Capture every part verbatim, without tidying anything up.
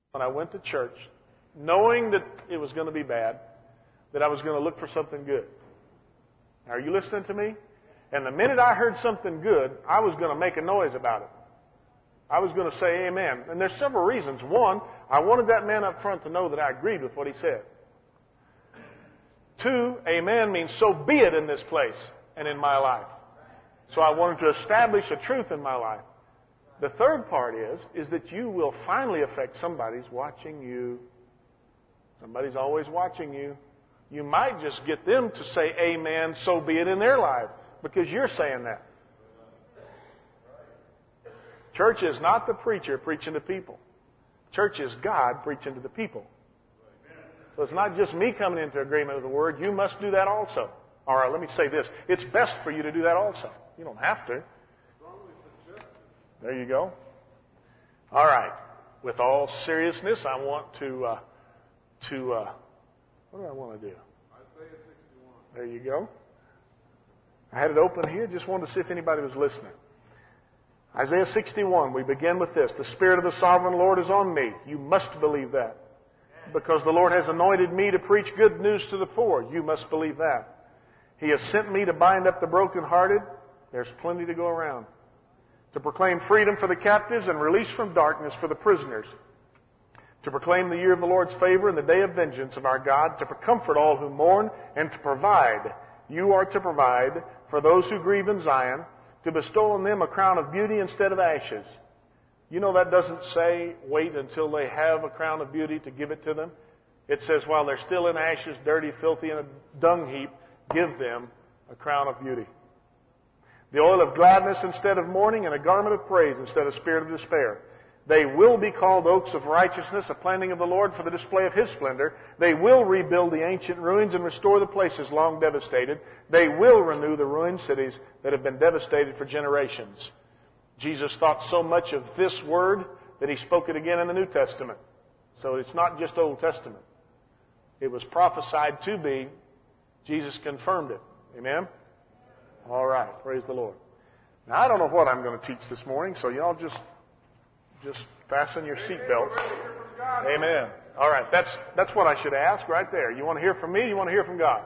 when I went to church, knowing that it was going to be bad, that I was going to look for something good. Are you listening to me? And the minute I heard something good, I was going to make a noise about it. I was going to say amen. And there's several reasons. One, I wanted that man up front to know that I agreed with what he said. Two, amen means so be it in this place and in my life. So I wanted to establish a truth in my life. The third part is, is that you will finally affect somebody's watching you. Somebody's always watching you. You might just get them to say amen, so be it in their life, because you're saying that. Church is not the preacher preaching to people. Church is God preaching to the people. So it's not just me coming into agreement with the Word. You must do that also. All right, let me say this. It's best for you to do that also. You don't have to. There you go. All right. With all seriousness, I want to, uh, to, uh, what do I want to do? Isaiah sixty-one. There you go. I had it open here. Just wanted to see if anybody was listening. Isaiah sixty-one, we begin with this. The Spirit of the Sovereign Lord is on me. You must believe that. Because the Lord has anointed me to preach good news to the poor. You must believe that. He has sent me to bind up the brokenhearted. There's plenty to go around. To proclaim freedom for the captives and release from darkness for the prisoners. To proclaim the year of the Lord's favor and the day of vengeance of our God. To comfort all who mourn and to provide. You are to provide for those who grieve in Zion. To bestow on them a crown of beauty instead of ashes. You know that doesn't say wait until they have a crown of beauty to give it to them. It says while they're still in ashes, dirty, filthy, and a dung heap, give them a crown of beauty. The oil of gladness instead of mourning, and a garment of praise instead of spirit of despair. They will be called oaks of righteousness, a planting of the Lord for the display of His splendor. They will rebuild the ancient ruins and restore the places long devastated. They will renew the ruined cities that have been devastated for generations. Jesus thought so much of this word that He spoke it again in the New Testament. So it's not just Old Testament. It was prophesied to be. Jesus confirmed it. Amen? All right. Praise the Lord. Now, I don't know what I'm going to teach this morning, so y'all just just fasten your seatbelts. Amen. All right. That's that's what I should ask right there. You want to hear from me? You want to hear from God?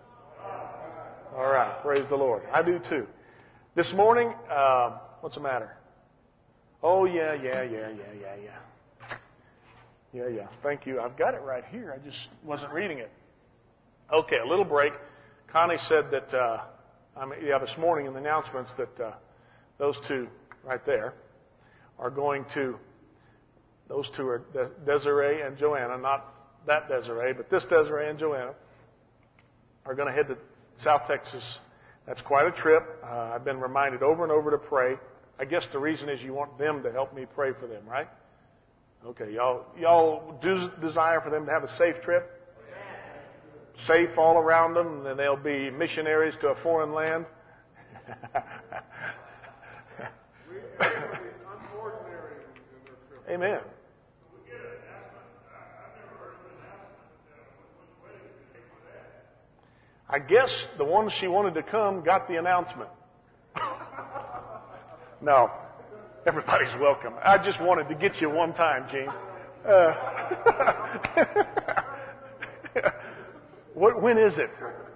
All right. Praise the Lord. I do too. This morning, uh, what's the matter? Oh, yeah, yeah, yeah, yeah, yeah, yeah. Yeah, yeah. Thank you. I've got it right here. I just wasn't reading it. Okay, a little break. Connie said that, uh, I mean, yeah, this morning in the announcements that uh, those two right there are going to, those two are De- Desiree and Joanna, not that Desiree, but this Desiree and Joanna are going to head to South Texas. That's quite a trip. Uh, I've been reminded over and over to pray. I guess the reason is you want them to help me pray for them, right? Okay, y'all, y'all do desire for them to have a safe trip? Safe all around them, and then they'll be missionaries to a foreign land. Amen. I guess the one she wanted to come got the announcement. No, everybody's welcome. I just wanted to get you one time, Gene. Uh, what, when is it?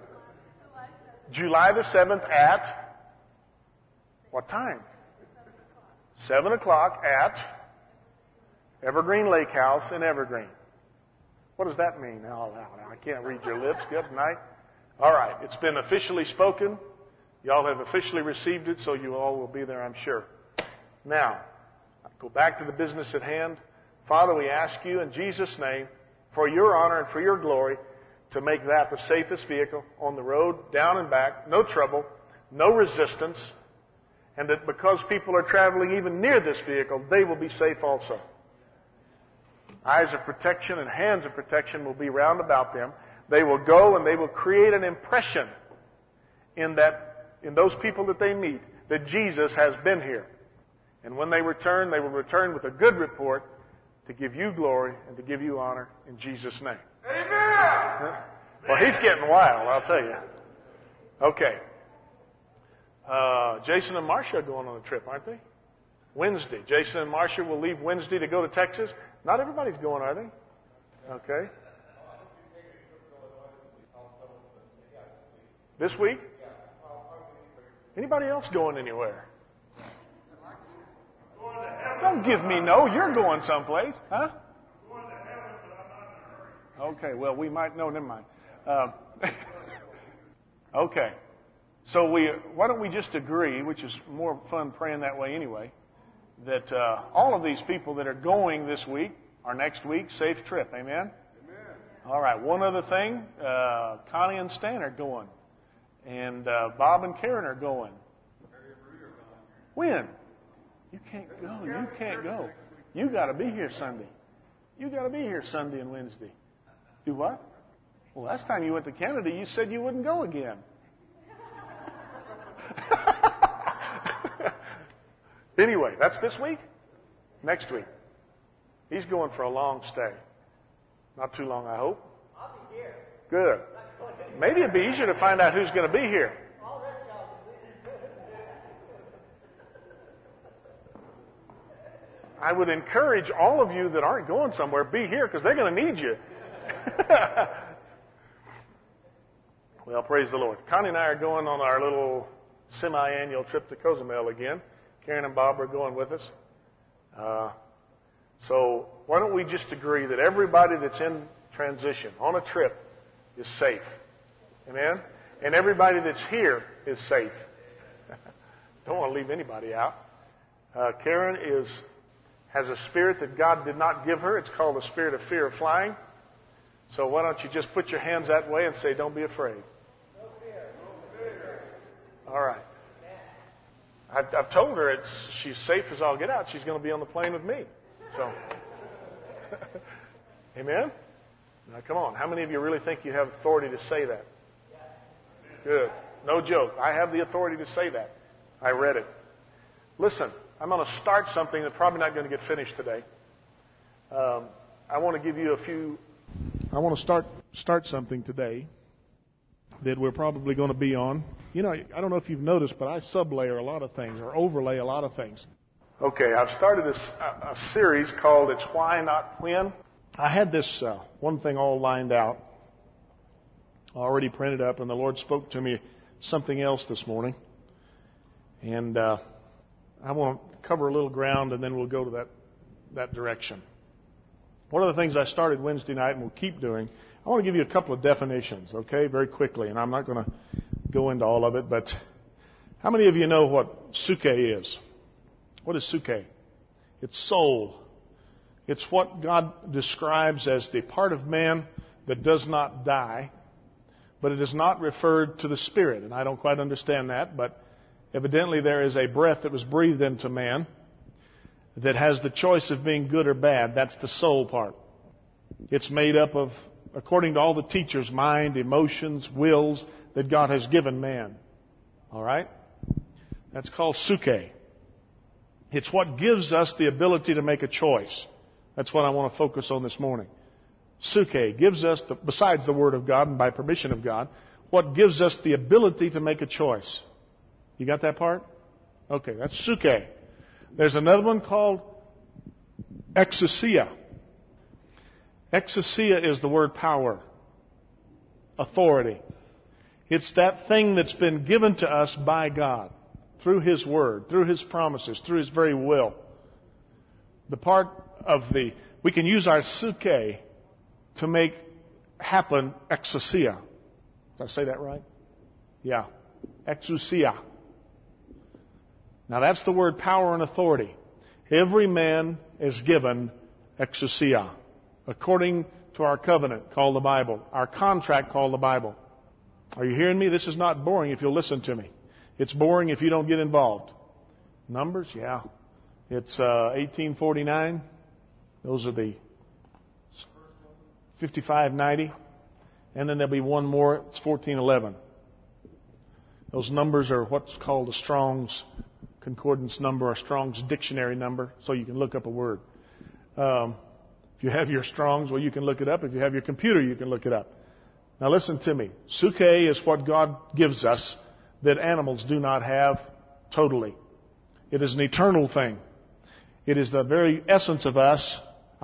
July the seventh at what time? Seven o'clock at Evergreen Lake House in Evergreen. What does that mean? Now, now, I can't read your lips. Good night. All right. It's been officially spoken. Y'all have officially received it, so you all will be there, I'm sure. Now, I go back to the business at hand. Father, we ask you in Jesus' name, for your honor and for your glory, to make that the safest vehicle on the road, down and back, no trouble, no resistance, and that because people are traveling even near this vehicle, they will be safe also. Eyes of protection and hands of protection will be round about them. They will go and they will create an impression in that, in those people that they meet, that Jesus has been here. And when they return, they will return with a good report to give you glory and to give you honor in Jesus' name. Amen! Well, he's getting wild, I'll tell you. Okay. Uh, Jason and Marcia are going on a trip, aren't they? Wednesday. Jason and Marcia will leave Wednesday to go to Texas. Not everybody's going, are they? Okay. This week? Anybody else going anywhere? Don't give me no. You're going someplace, huh? Okay. Well, we might. No, never mind. Uh, okay. So we. Why don't we just agree, which is more fun praying that way anyway, that uh, all of these people that are going this week or next week, safe trip. Amen? Amen. All right. One other thing. Uh, Connie and Stan are going. And uh, Bob and Karen are going. When? You can't go. You can't go. You got to be here Sunday. You got to be here Sunday and Wednesday. Do what? Well, last time you went to Canada, you said you wouldn't go again. Anyway, that's this week? Next week. He's going for a long stay. Not too long, I hope. I'll be here. Good. Maybe it'd be easier to find out who's going to be here. I would encourage all of you that aren't going somewhere, be here because they're going to need you. Well, praise the Lord. Connie and I are going on our little semi-annual trip to Cozumel again. Karen and Bob are going with us. Uh, so why don't we just agree that everybody that's in transition on a trip is safe. Amen? And everybody that's here is safe. Don't want to leave anybody out. Uh, Karen is has a spirit that God did not give her. It's called the spirit of fear of flying. So why don't you just put your hands that way and say, don't be afraid. No fear. No fear. All right. I've, I've told her it's she's safe as all get out. She's going to be on the plane with me. So, amen? Now, come on. How many of you really think you have authority to say that? Good. No joke. I have the authority to say that. I read it. Listen, I'm going to start something that's probably not going to get finished today. Um, I want to give you a few. I want to start start something today that we're probably going to be on. You know, I don't know if you've noticed, but I sublayer a lot of things or overlay a lot of things. Okay, I've started this, a, a series called It's Why Not When. I had this uh, one thing all lined out, already printed up, and the Lord spoke to me something else this morning. And uh, I want to cover a little ground, and then we'll go to that, that direction. One of the things I started Wednesday night and will keep doing, I want to give you a couple of definitions, okay, very quickly. And I'm not going to go into all of it, but how many of you know what suke is? What is suke? It's soul. It's what God describes as the part of man that does not die, but it is not referred to the spirit. And I don't quite understand that, but evidently there is a breath that was breathed into man that has the choice of being good or bad. That's the soul part. It's made up of, according to all the teachers, mind, emotions, wills that God has given man. All right? That's called suke. It's what gives us the ability to make a choice. That's what I want to focus on this morning. Suke gives us, the, besides the Word of God and by permission of God, what gives us the ability to make a choice. You got that part? Okay, that's suke. There's another one called exousia. Exousia is the word power, authority. It's that thing that's been given to us by God through His Word, through His promises, through His very will. The part of the, we can use our suke to make happen exousia. Did I say that right? Yeah. Exousia. Now that's the word power and authority. Every man is given exousia, according to our covenant called the Bible, our contract called the Bible. Are you hearing me? This is not boring if you'll listen to me. It's boring if you don't get involved. Numbers? Yeah. It's uh, eighteen forty-nine. Those are the fifty-five ninety. And then there'll be one more. It's fourteen eleven. Those numbers are what's called a Strong's concordance number or Strong's dictionary number, so you can look up a word. Um, if you have your Strong's, well, you can look it up. If you have your computer, you can look it up. Now listen to me. Suke is what God gives us that animals do not have totally. It is an eternal thing. It is the very essence of us,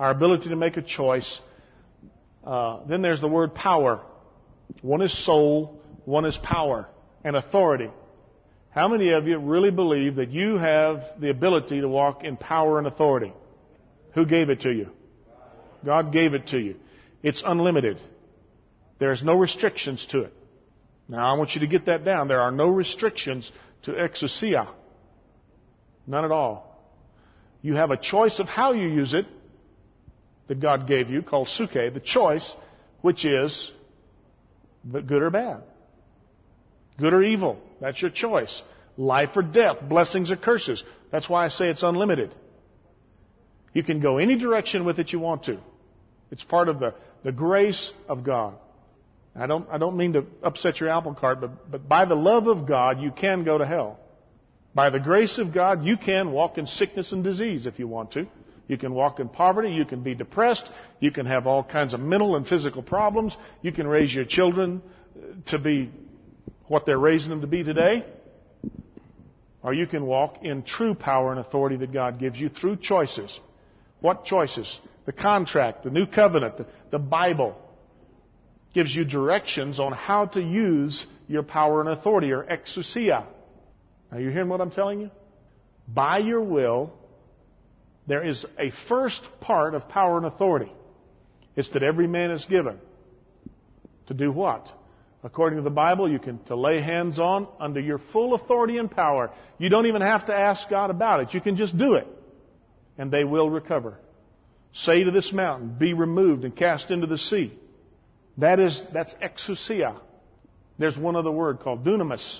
our ability to make a choice. Uh, then there's the word power. One is soul, one is power and authority. How many of you really believe that you have the ability to walk in power and authority? Who gave it to you? God gave it to you. It's unlimited. There's no restrictions to it. Now I want you to get that down. There are no restrictions to exousia. None at all. You have a choice of how you use it that God gave you, called suke, the choice, which is good or bad. Good or evil. That's your choice. Life or death, blessings or curses. That's why I say it's unlimited. You can go any direction with it you want to. It's part of the, the grace of God. I don't, I don't mean to upset your apple cart, but, but by the love of God, you can go to hell. By the grace of God, you can walk in sickness and disease if you want to. You can walk in poverty. You can be depressed. You can have all kinds of mental and physical problems. You can raise your children to be what they're raising them to be today. Or you can walk in true power and authority that God gives you through choices. What choices? The contract, the new covenant, the, the Bible gives you directions on how to use your power and authority, or exousia. Are you hearing what I'm telling you? By your will, there is a first part of power and authority. It's that every man is given. To do what? According to the Bible, you can to lay hands on under your full authority and power. You don't even have to ask God about it. You can just do it. And they will recover. Say to this mountain, be removed and cast into the sea. That is, that's exousia. There's one other word called dunamis.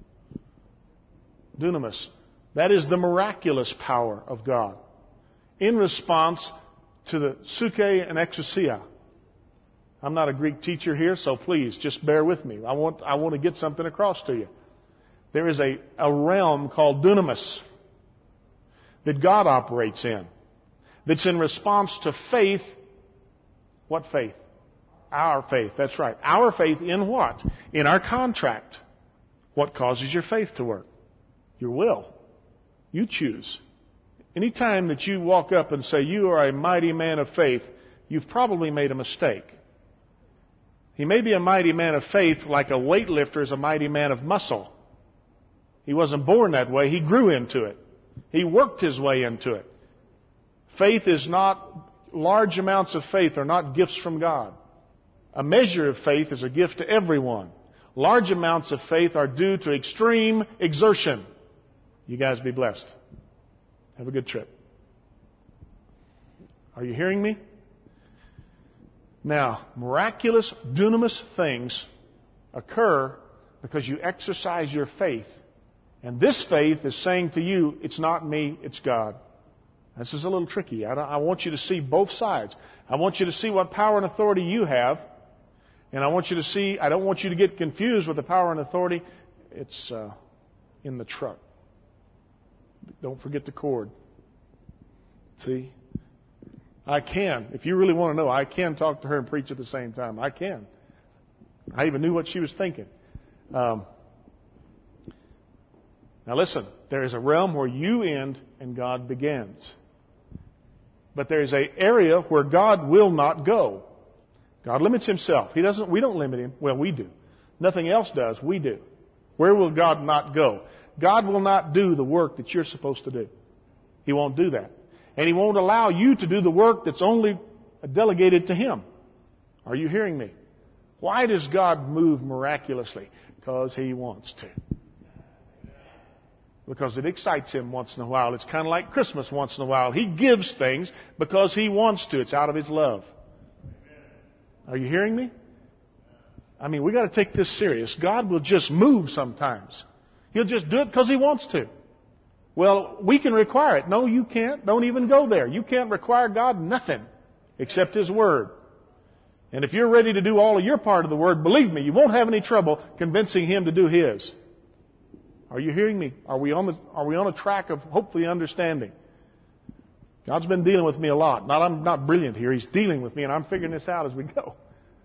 Dunamis. That is the miraculous power of God. In response to the suke and exousia. I'm not a Greek teacher here, so please just bear with me. I want, I want to get something across to you. There is a, a realm called dunamis that God operates in. That's in response to faith. What faith? Our faith. That's right. Our faith in what? In our contract. What causes your faith to work? Your will. You choose. Anytime that you walk up and say you are a mighty man of faith, you've probably made a mistake. He may be a mighty man of faith like a weightlifter is a mighty man of muscle. He wasn't born that way. He grew into it. He worked his way into it. Faith is not, large amounts of faith are not gifts from God. A measure of faith is a gift to everyone. Large amounts of faith are due to extreme exertion. You guys be blessed. Have a good trip. Are you hearing me? Now, miraculous, dunamis things occur because you exercise your faith. And this faith is saying to you, it's not me, it's God. This is a little tricky. I, I want you to see both sides. I want you to see what power and authority you have. And I want you to see, I don't want you to get confused with the power and authority. It's uh, in the truck. Don't forget the cord. See? I can. If you really want to know, I can talk to her and preach at the same time. I can. I even knew what she was thinking. Um, now listen, there is a realm where you end and God begins. But there is an area where God will not go. God limits Himself. He doesn't. We don't limit Him. Well, we do. Nothing else does. We do. Where will God not go? God will not do the work that you're supposed to do. He won't do that. And He won't allow you to do the work that's only delegated to Him. Are you hearing me? Why does God move miraculously? Because He wants to. Because it excites Him once in a while. It's kind of like Christmas once in a while. He gives things because He wants to. It's out of His love. Are you hearing me? I mean, we got to take this serious. God will just move sometimes. He'll just do it because He wants to. Well, we can require it. No, you can't. Don't even go there. You can't require God nothing except His Word. And if you're ready to do all of your part of the Word, believe me, you won't have any trouble convincing Him to do His. Are you hearing me? Are we on the, are we on a track of hopefully understanding? God's been dealing with me a lot. Not, I'm not brilliant here. He's dealing with me, and I'm figuring this out as we go.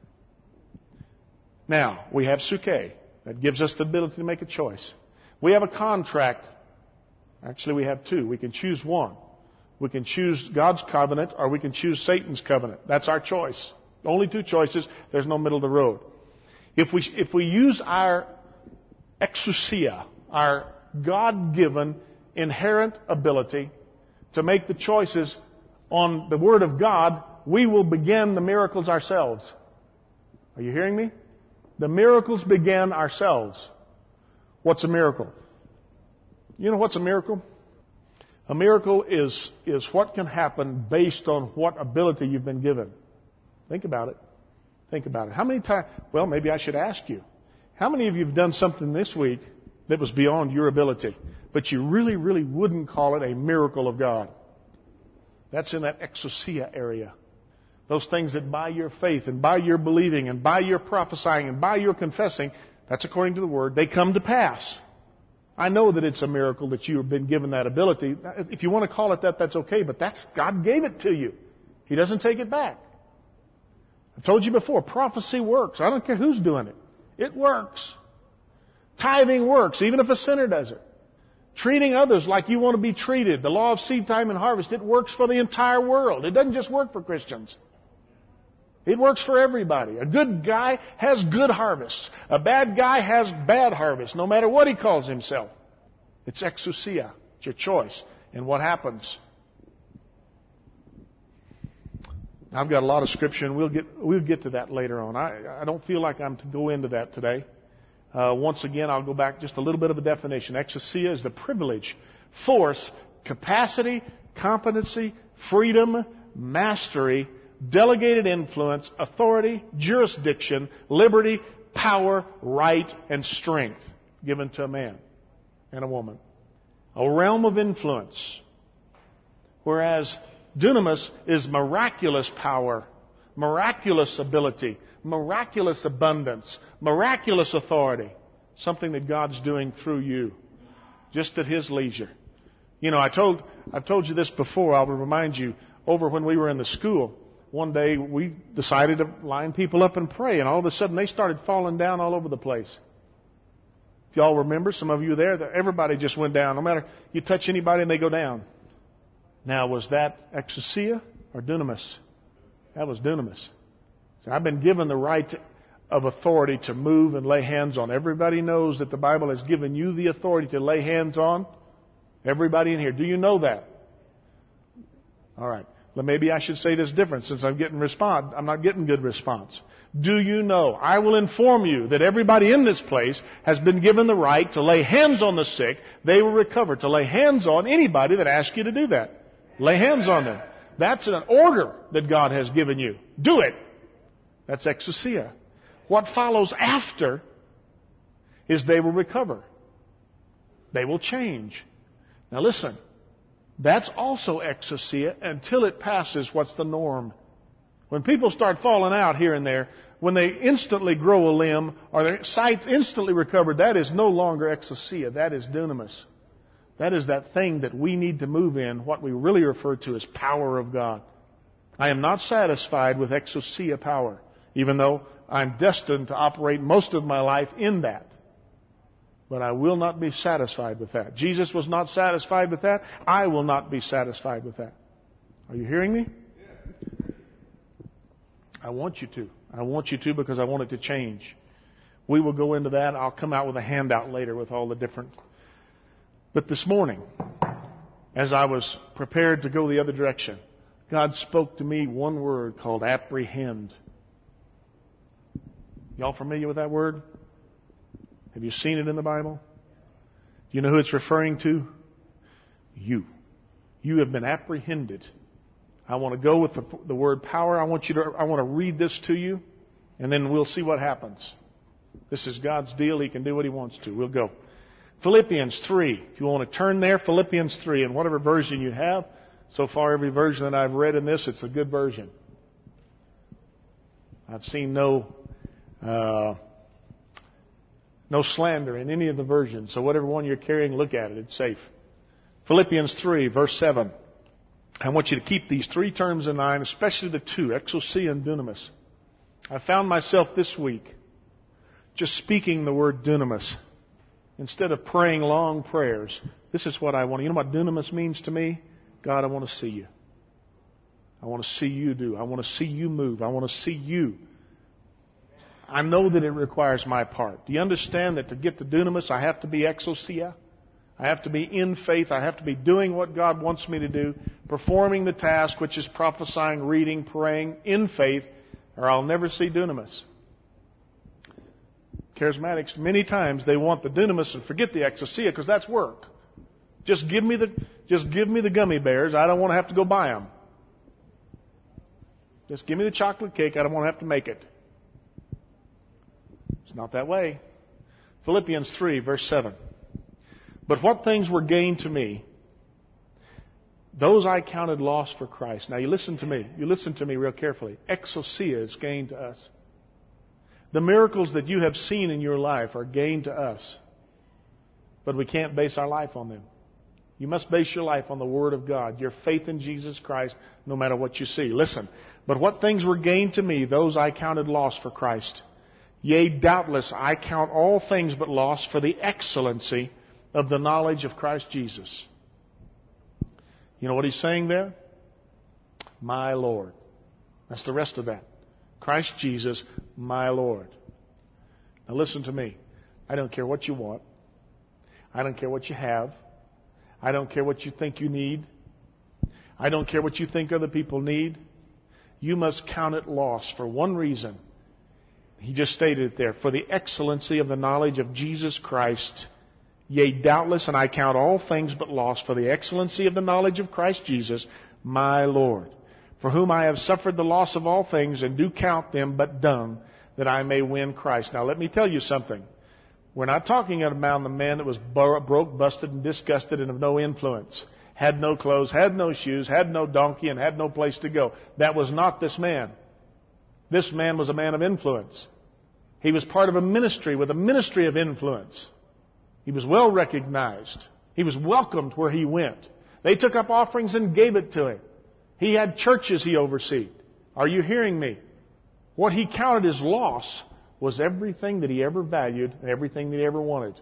Now, we have suke. That gives us the ability to make a choice. We have a contract. Actually, we have two. We can choose one. We can choose God's covenant or we can choose Satan's covenant. That's our choice. Only two choices. There's no middle of the road. If we, if we use our exousia, our God-given inherent ability to make the choices on the Word of God, we will begin the miracles ourselves. Are you hearing me? The miracles begin ourselves. What's a miracle? You know what's a miracle? A miracle is, is what can happen based on what ability you've been given. Think about it. Think about it. How many times, well, maybe I should ask you, how many of you have done something this week that was beyond your ability, but you really, really wouldn't call it a miracle of God? That's in that exousia area. Those things that by your faith and by your believing and by your prophesying and by your confessing, that's according to the Word, they come to pass. I know that it's a miracle that you have been given that ability. If you want to call it that, that's okay, but that's, God gave it to you. He doesn't take it back. I told you before, prophecy works. I don't care who's doing it. It works. Tithing works, even if a sinner does it. Treating others like you want to be treated. The law of seed time and harvest, it works for the entire world. It doesn't just work for Christians. It works for everybody. A good guy has good harvests. A bad guy has bad harvests, no matter what he calls himself. It's exousia. It's your choice. And what happens? I've got a lot of scripture, and we'll get we'll get to that later on. I, I don't feel like I'm to go into that today. Uh, once again, I'll go back just a little bit of a definition. Exousia is the privilege, force, capacity, competency, freedom, mastery, delegated influence, authority, jurisdiction, liberty, power, right, and strength given to a man and a woman. A realm of influence. Whereas dunamis is miraculous power, miraculous ability, miraculous abundance, miraculous authority. Something that God's doing through you, just at His leisure. You know, I told, I've told you this before. I'll remind you, over when we were in the school, one day we decided to line people up and pray, and all of a sudden they started falling down all over the place. If y'all remember, some of you there, that everybody just went down. No matter, you touch anybody and they go down. Now, was that exousia or dunamis? That was dunamis. So I've been given the right of authority to move and lay hands on. Everybody knows that the Bible has given you the authority to lay hands on. Everybody in here. Do you know that? All right. Well, maybe I should say this different since I'm getting response. I'm not getting good response. Do you know? I will inform you that everybody in this place has been given the right to lay hands on the sick. They will recover. To lay hands on anybody that asks you to do that. Lay hands on them. That's an order that God has given you. Do it. That's exousia. What follows after is they will recover. They will change. Now listen. That's also exousia until it passes what's the norm. When people start falling out here and there, when they instantly grow a limb or their sight's instantly recovered, that is no longer exousia. That is dunamis. That is that thing that we need to move in, what we really refer to as power of God. I am not satisfied with exousia power, even though I'm destined to operate most of my life in that. But I will not be satisfied with that. Jesus was not satisfied with that. I will not be satisfied with that. Are you hearing me? I want you to. I want you to because I want it to change. We will go into that. I'll come out with a handout later with all the different. But this morning, as I was prepared to go the other direction, God spoke to me one word called apprehend. Y'all familiar with that word? Have you seen it in the Bible? Do you know who it's referring to? You. You have been apprehended. I want to go with the, the word power. I want you to, I want to read this to you, and then we'll see what happens. This is God's deal. He can do what He wants to. We'll go. Philippians three. If you want to turn there, Philippians three, in whatever version you have. So far, every version that I've read in this, it's a good version. I've seen no... Uh, No slander in any of the versions. So whatever one you're carrying, look at it. It's safe. Philippians three, verse seven. I want you to keep these three terms in mind, especially the two, exousia and dunamis. I found myself this week just speaking the word dunamis instead of praying long prayers. This is what I want. You know what dunamis means to me? God, I want to see you. I want to see you do. I want to see you move. I want to see you. I know that it requires my part. Do you understand that to get to dunamis, I have to be exousia? I have to be in faith. I have to be doing what God wants me to do, performing the task, which is prophesying, reading, praying, in faith, or I'll never see dunamis. Charismatics, many times they want the dunamis and forget the exousia because that's work. Just give me the, just give me the gummy bears. I don't want to have to go buy them. Just give me the chocolate cake. I don't want to have to make it. It's not that way. Philippians three, verse seven. But what things were gained to me, those I counted loss for Christ. Now you listen to me. You listen to me real carefully. Exousia is gained to us. The miracles that you have seen in your life are gained to us. But we can't base our life on them. You must base your life on the Word of God, your faith in Jesus Christ, no matter what you see. Listen, but what things were gained to me, those I counted loss for Christ. Yea, doubtless I count all things but loss for the excellency of the knowledge of Christ Jesus. You know what he's saying there? My Lord. That's the rest of that. Christ Jesus, my Lord. Now listen to me. I don't care what you want. I don't care what you have. I don't care what you think you need. I don't care what you think other people need. You must count it loss for one reason. He just stated it there. For the excellency of the knowledge of Jesus Christ. Yea, doubtless, and I count all things but loss for the excellency of the knowledge of Christ Jesus, my Lord, for whom I have suffered the loss of all things, and do count them but dung, that I may win Christ. Now let me tell you something. We're not talking about the man that was broke, busted, and disgusted and of no influence. Had no clothes, had no shoes, had no donkey, and had no place to go. That was not this man. This man was a man of influence. He was part of a ministry with a ministry of influence. He was well recognized. He was welcomed where he went. They took up offerings and gave it to him. He had churches he overseed. Are you hearing me? What he counted as loss was everything that he ever valued and everything that he ever wanted.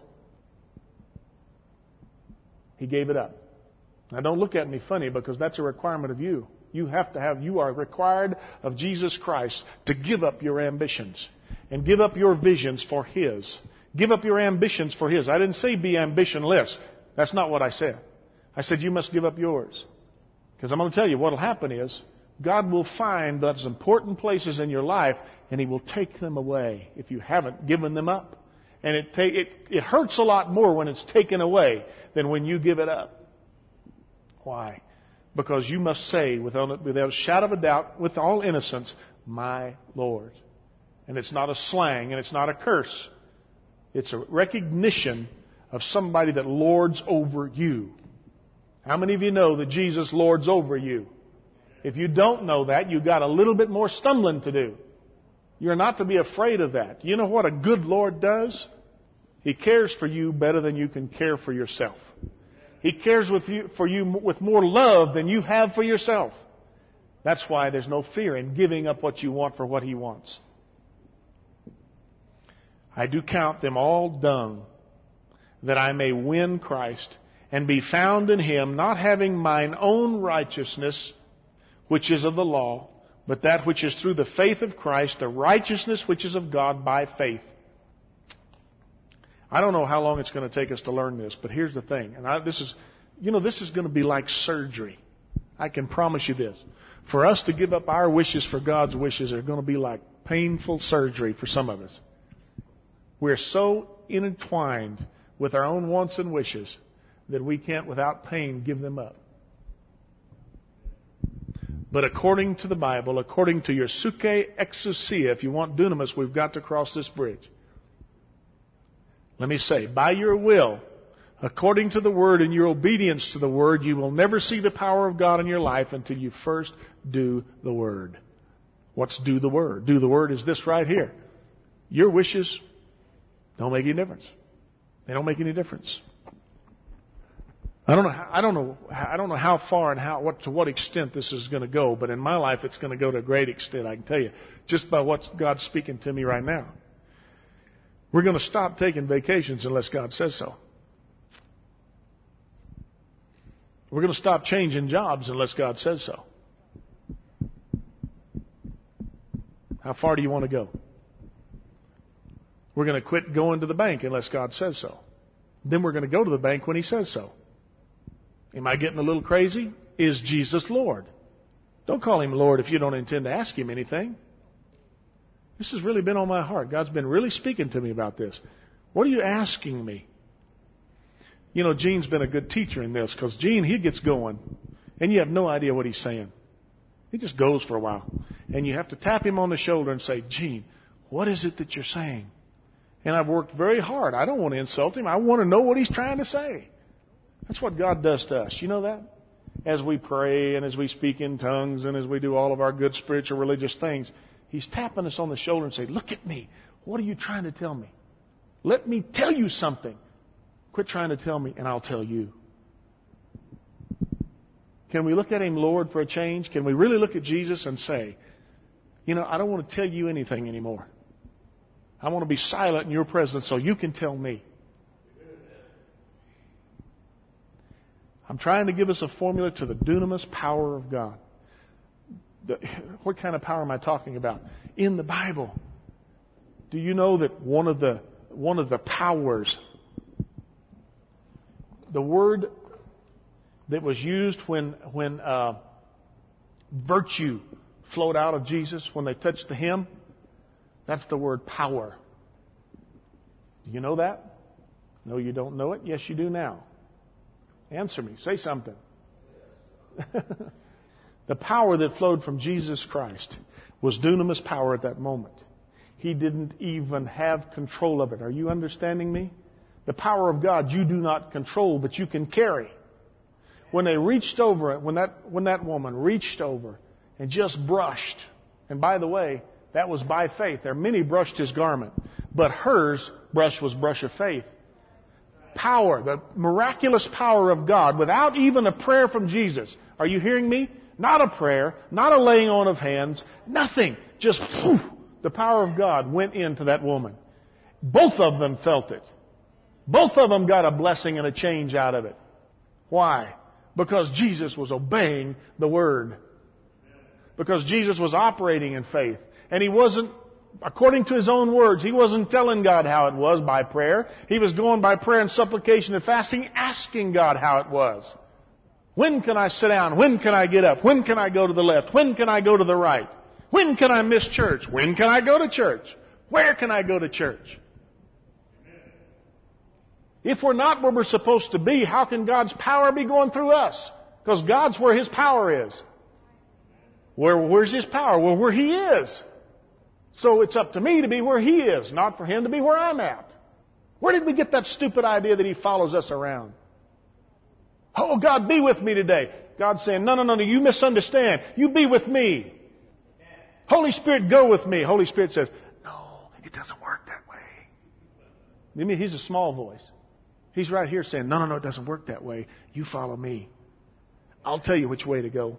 He gave it up. Now don't look at me funny, because that's a requirement of you. You have to have, you are required of Jesus Christ to give up your ambitions and give up your visions for His. Give up your ambitions for His. I didn't say be ambitionless. That's not what I said. I said you must give up yours. Because I'm going to tell you what will happen is God will find those important places in your life and He will take them away if you haven't given them up. And it, ta- it, it hurts a lot more when it's taken away than when you give it up. Why? Because you must say without, without a shadow of a doubt, with all innocence, my Lord. And it's not a slang and it's not a curse. It's a recognition of somebody that lords over you. How many of you know that Jesus lords over you? If you don't know that, you've got a little bit more stumbling to do. You're not to be afraid of that. You know what a good Lord does? He cares for you better than you can care for yourself. He cares with you, for you with more love than you have for yourself. That's why there's no fear in giving up what you want for what He wants. I do count them all dung, that I may win Christ and be found in Him, not having mine own righteousness, which is of the law, but that which is through the faith of Christ, the righteousness which is of God by faith. I don't know how long it's going to take us to learn this, but here's the thing. And I, this is, you know, this is going to be like surgery. I can promise you this. For us to give up our wishes for God's wishes are going to be like painful surgery for some of us. We're so intertwined with our own wants and wishes that we can't, without pain, give them up. But according to the Bible, according to your suke exousia, if you want dunamis, we've got to cross this bridge. Let me say, by your will, according to the Word and your obedience to the Word, you will never see the power of God in your life until you first do the Word. What's do the Word? Do the Word is this right here. Your wishes don't make any difference. They don't make any difference. I don't know. How, I don't know. I don't know how far and how what to what extent this is going to go. But in my life, it's going to go to a great extent. I can tell you, just by what God's speaking to me right now. We're going to stop taking vacations unless God says so. We're going to stop changing jobs unless God says so. How far do you want to go? We're going to quit going to the bank unless God says so. Then we're going to go to the bank when He says so. Am I getting a little crazy? Is Jesus Lord? Don't call Him Lord if you don't intend to ask Him anything. This has really been on my heart. God's been really speaking to me about this. What are you asking me? You know, Gene's been a good teacher in this, because Gene, he gets going, and you have no idea what he's saying. He just goes for a while. And you have to tap him on the shoulder and say, Gene, what is it that you're saying? And I've worked very hard. I don't want to insult him. I want to know what he's trying to say. That's what God does to us. You know that? As we pray and as we speak in tongues and as we do all of our good spiritual religious things, He's tapping us on the shoulder and saying, look at me. What are you trying to tell me? Let me tell you something. Quit trying to tell me and I'll tell you. Can we look at Him, Lord, for a change? Can we really look at Jesus and say, you know, I don't want to tell you anything anymore. I want to be silent in your presence so you can tell me. I'm trying to give us a formula to the dunamis power of God. The, what kind of power am I talking about? In the Bible, do you know that one of the one of the powers, the word that was used when when uh, virtue flowed out of Jesus when they touched the hem, that's the word power. Do you know that? No, you don't know it. Yes, you do now. Answer me. Say something. The power that flowed from Jesus Christ was dunamis power at that moment. He didn't even have control of it. Are you understanding me? The power of God you do not control, but you can carry. When they reached over it, when that, when that woman reached over and just brushed, and by the way, that was by faith. There are many brushed His garment, but hers brush was brush of faith. Power, the miraculous power of God, without even a prayer from Jesus. Are you hearing me? Not a prayer, not a laying on of hands, nothing. Just phew, the power of God went into that woman. Both of them felt it. Both of them got a blessing and a change out of it. Why? Because Jesus was obeying the Word. Because Jesus was operating in faith. And He wasn't, according to His own words, He wasn't telling God how it was by prayer. He was going by prayer and supplication and fasting, asking God how it was. When can I sit down? When can I get up? When can I go to the left? When can I go to the right? When can I miss church? When can I go to church? Where can I go to church? If we're not where we're supposed to be, how can God's power be going through us? Because God's where His power is. Where, where's His power? Well, where He is. So it's up to me to be where He is, not for Him to be where I'm at. Where did we get that stupid idea that He follows us around? Oh, God, be with me today. God's saying, no, no, no, no, you misunderstand. You be with me. Holy Spirit, go with me. Holy Spirit says, no, it doesn't work that way. You mean He's a small voice? He's right here saying, no, no, no, it doesn't work that way. You follow me. I'll tell you which way to go.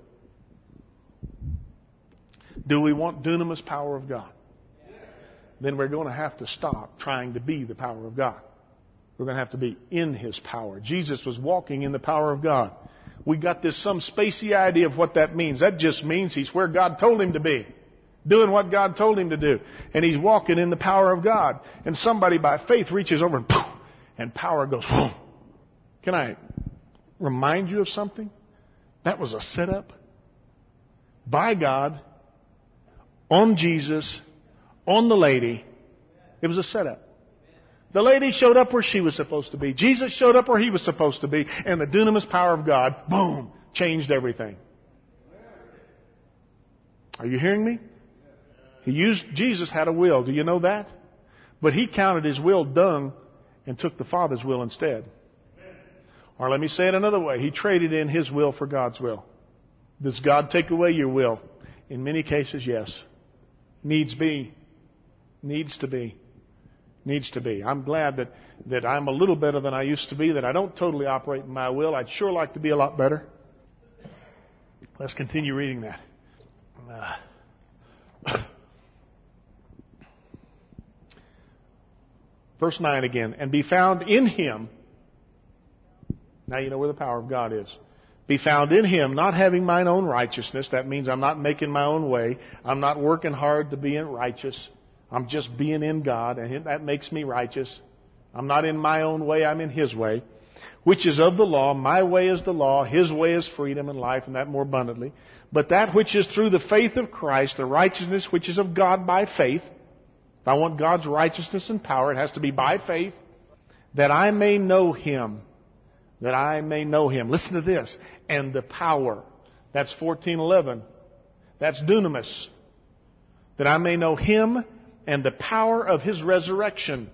Do we want dunamis power of God? Then we're going to have to stop trying to be the power of God. We're going to have to be in His power. Jesus was walking in the power of God. We got this some spacey idea of what that means. That just means He's where God told Him to be. Doing what God told Him to do. And He's walking in the power of God. And somebody by faith reaches over and poof, and power goes, whoom. Can I remind you of something? That was a setup by God on Jesus, on the lady. It was a setup. The lady showed up where she was supposed to be. Jesus showed up where He was supposed to be. And the dunamis power of God, boom, changed everything. Are you hearing me? He used, Jesus had a will. Do you know that? But He counted His will dung and took the Father's will instead. Or let me say it another way. He traded in His will for God's will. Does God take away your will? In many cases, yes. Needs be. Needs to be. Needs to be. I'm glad that, that I'm a little better than I used to be, that I don't totally operate in my will. I'd sure like to be a lot better. Let's continue reading that. Uh, verse nine again. And be found in Him. Now you know where the power of God is. be found in Him, not having mine own righteousness. That means I'm not making my own way. I'm not working hard to be righteous. I'm just being in God, and that makes me righteous. I'm not in my own way, I'm in His way, which is of the law. My way is the law. His way is freedom and life, and that more abundantly. But that which is through the faith of Christ, the righteousness which is of God by faith. If I want God's righteousness and power, it has to be by faith. That I may know Him. That I may know Him. Listen to this. And the power. That's fourteen eleven. That's dunamis. That I may know Him and the power of His resurrection.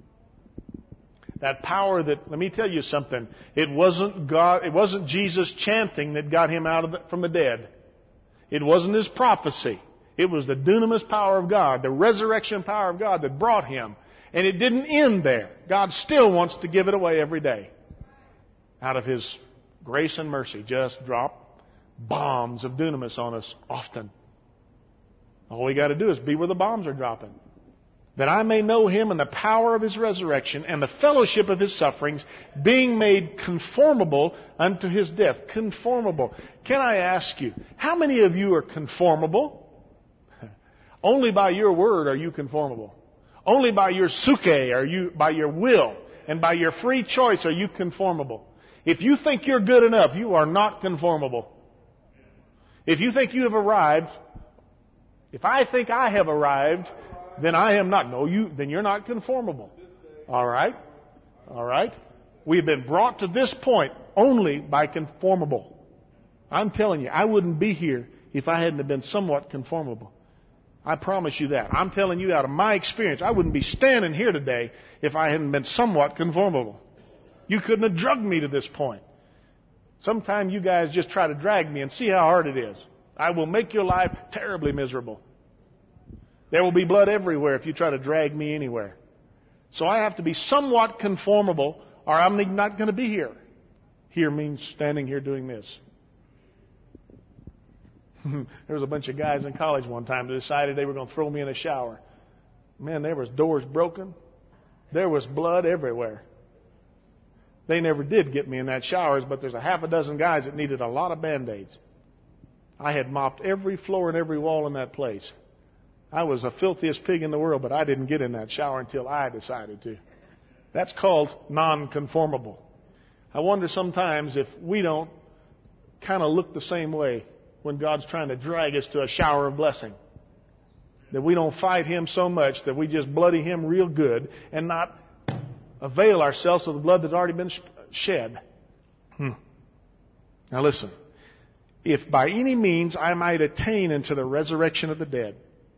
That power that, let me tell you something. It wasn't God, it wasn't Jesus chanting that got Him out of the, from the dead. It wasn't His prophecy. It was the dunamis power of God, the resurrection power of God that brought Him. And it didn't end there. God still wants to give it away every day. Out of His grace and mercy, just drop bombs of dunamis on us often. All we got to do is be where the bombs are dropping. That I may know Him and the power of His resurrection and the fellowship of His sufferings, being made conformable unto His death. Conformable. Can I ask you, how many of you are conformable? Only by your word are you conformable. Only by your suke are you, by your will and by your free choice are you conformable. If you think you're good enough, you are not conformable. If you think you have arrived, if I think I have arrived, then I am not. No, you, then you're not conformable. All right? All right? We've been brought to this point only by conformable. I'm telling you, I wouldn't be here if I hadn't been somewhat conformable. I promise you that. I'm telling you out of my experience, I wouldn't be standing here today if I hadn't been somewhat conformable. You couldn't have drugged me to this point. Sometime you guys just try to drag me and see how hard it is. I will make your life terribly miserable. There will be blood everywhere if you try to drag me anywhere. So I have to be somewhat conformable or I'm not going to be here. Here means standing here doing this. There was a bunch of guys in college one time that decided they were going to throw me in a shower. Man, there was doors broken. There was blood everywhere. They never did get me in that showers, but there's a half a dozen guys that needed a lot of Band-Aids. I had mopped every floor and every wall in that place. I was the filthiest pig in the world, but I didn't get in that shower until I decided to. That's called non-conformable. I wonder sometimes if we don't kind of look the same way when God's trying to drag us to a shower of blessing. That we don't fight Him so much that we just bloody Him real good and not avail ourselves of the blood that's already been shed. Hmm. Now listen. If by any means I might attain into the resurrection of the dead.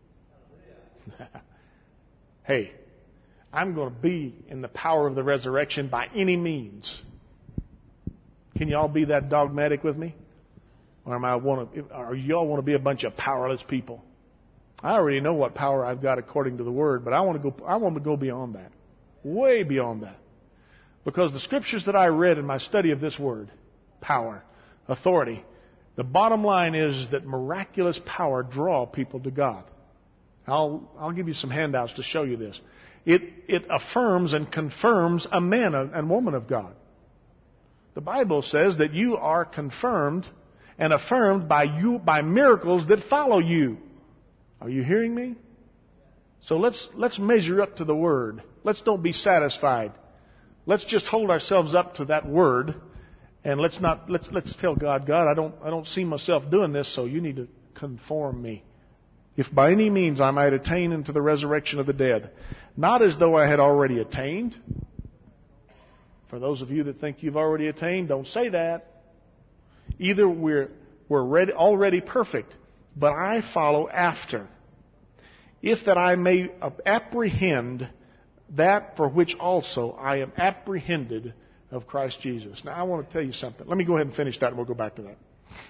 Hey, I'm going to be in the power of the resurrection by any means. Can you all be that dogmatic with me? Or am I want to, or you all want to be a bunch of powerless people? I already know what power I've got according to the Word, but I want to go, I want to go beyond that. Way beyond that. Because the scriptures that I read in my study of this Word, power, authority, the bottom line is that miraculous power draw people to God. I'll, I'll give you some handouts to show you this. It, it affirms and confirms a man and woman of God. The Bible says that you are confirmed and affirmed by you, by miracles that follow you. Are you hearing me? So let's, let's measure up to the Word. Let's don't be satisfied. Let's just hold ourselves up to that Word. And let's not, let's, let's tell God, God, I don't, I don't see myself doing this, so you need to conform me. If by any means I might attain into the resurrection of the dead. Not as though I had already attained. For those of you that think you've already attained, don't say that. Either we're, we're ready, already perfect, but I follow after. If that I may apprehend that for which also I am apprehended of Christ Jesus. Now I want to tell you something. Let me go ahead and finish that and we'll go back to that.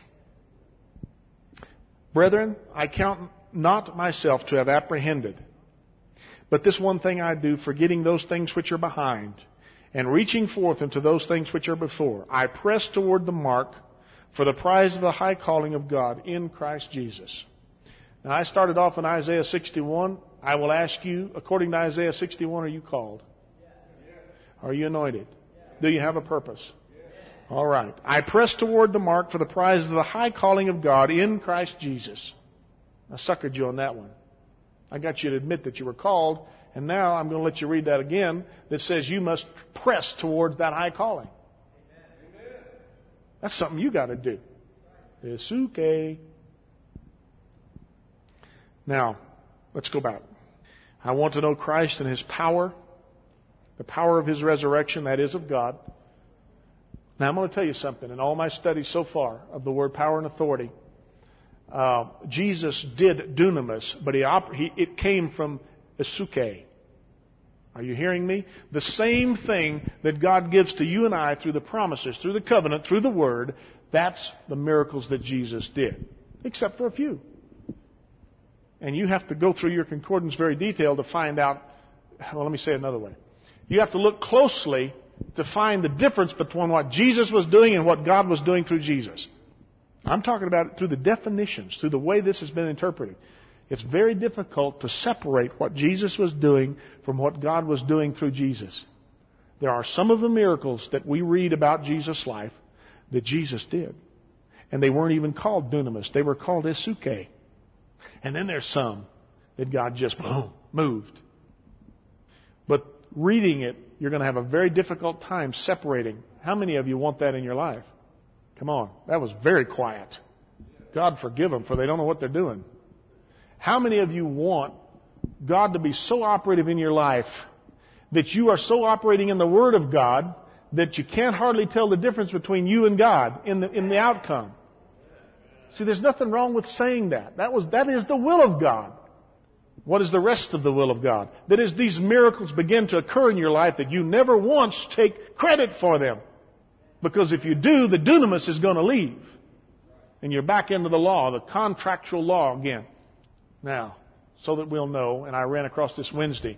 Brethren, I count not myself to have apprehended. But this one thing I do, forgetting those things which are behind, and reaching forth into those things which are before, I press toward the mark for the prize of the high calling of God in Christ Jesus. Now I started off in Isaiah sixty-one. I will ask you, according to Isaiah sixty-one, are you called? Are you anointed? Do you have a purpose? All right. I press toward the mark for the prize of the high calling of God in Christ Jesus. I suckered you on that one. I got you to admit that you were called, and now I'm going to let you read that again that says you must press towards that high calling. Amen. That's something you got to do. It's okay. Now, let's go back. I want to know Christ and His power, the power of His resurrection, that is of God. Now, I'm going to tell you something. In all my studies so far of the word power and authority, uh, Jesus did dunamis, but he, op- he it came from esuke. Are you hearing me? The same thing that God gives to you and I through the promises, through the covenant, through the word, that's the miracles that Jesus did, except for a few. And you have to go through your concordance very detailed to find out, well, let me say it another way. You have to look closely to find the difference between what Jesus was doing and what God was doing through Jesus. I'm talking about it through the definitions, through the way this has been interpreted. It's very difficult to separate what Jesus was doing from what God was doing through Jesus. There are some of the miracles that we read about Jesus' life that Jesus did. And they weren't even called dunamis. They were called esuke. And then there's some that God just boom, moved. But reading it, you're going to have a very difficult time separating. How many of you want that in your life? Come on. That was very quiet. God forgive them, for they don't know what they're doing. How many of you want God to be so operative in your life that you are so operating in the Word of God that you can't hardly tell the difference between you and God in the, in the outcome? See, there's nothing wrong with saying that. That was, that is the will of God. What is the rest of the will of God? That is, these miracles begin to occur in your life that you never once take credit for them. Because if you do, the dunamis is going to leave. And you're back into the law, the contractual law again. Now, so that we'll know, and I ran across this Wednesday.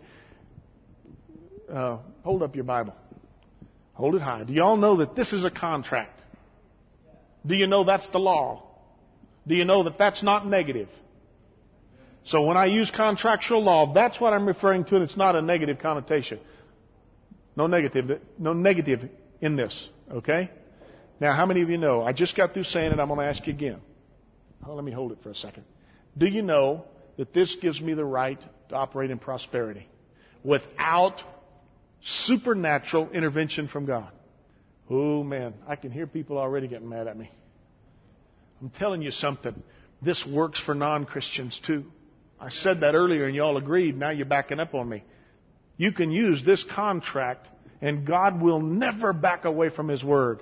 Uh, hold up your Bible. Hold it high. Do you all know that this is a contract? Do you know that's the law? Do you know that that's not negative? So when I use contractual law, that's what I'm referring to, and it's not a negative connotation. No negative, no negative in this, okay? Now, how many of you know? I just got through saying it. I'm going to ask you again. Oh, let me hold it for a second. Do you know that this gives me the right to operate in prosperity without supernatural intervention from God? Oh, man, I can hear people already getting mad at me. I'm telling you something. This works for non-Christians too. I said that earlier and you all agreed. Now you're backing up on me. You can use this contract and God will never back away from His Word.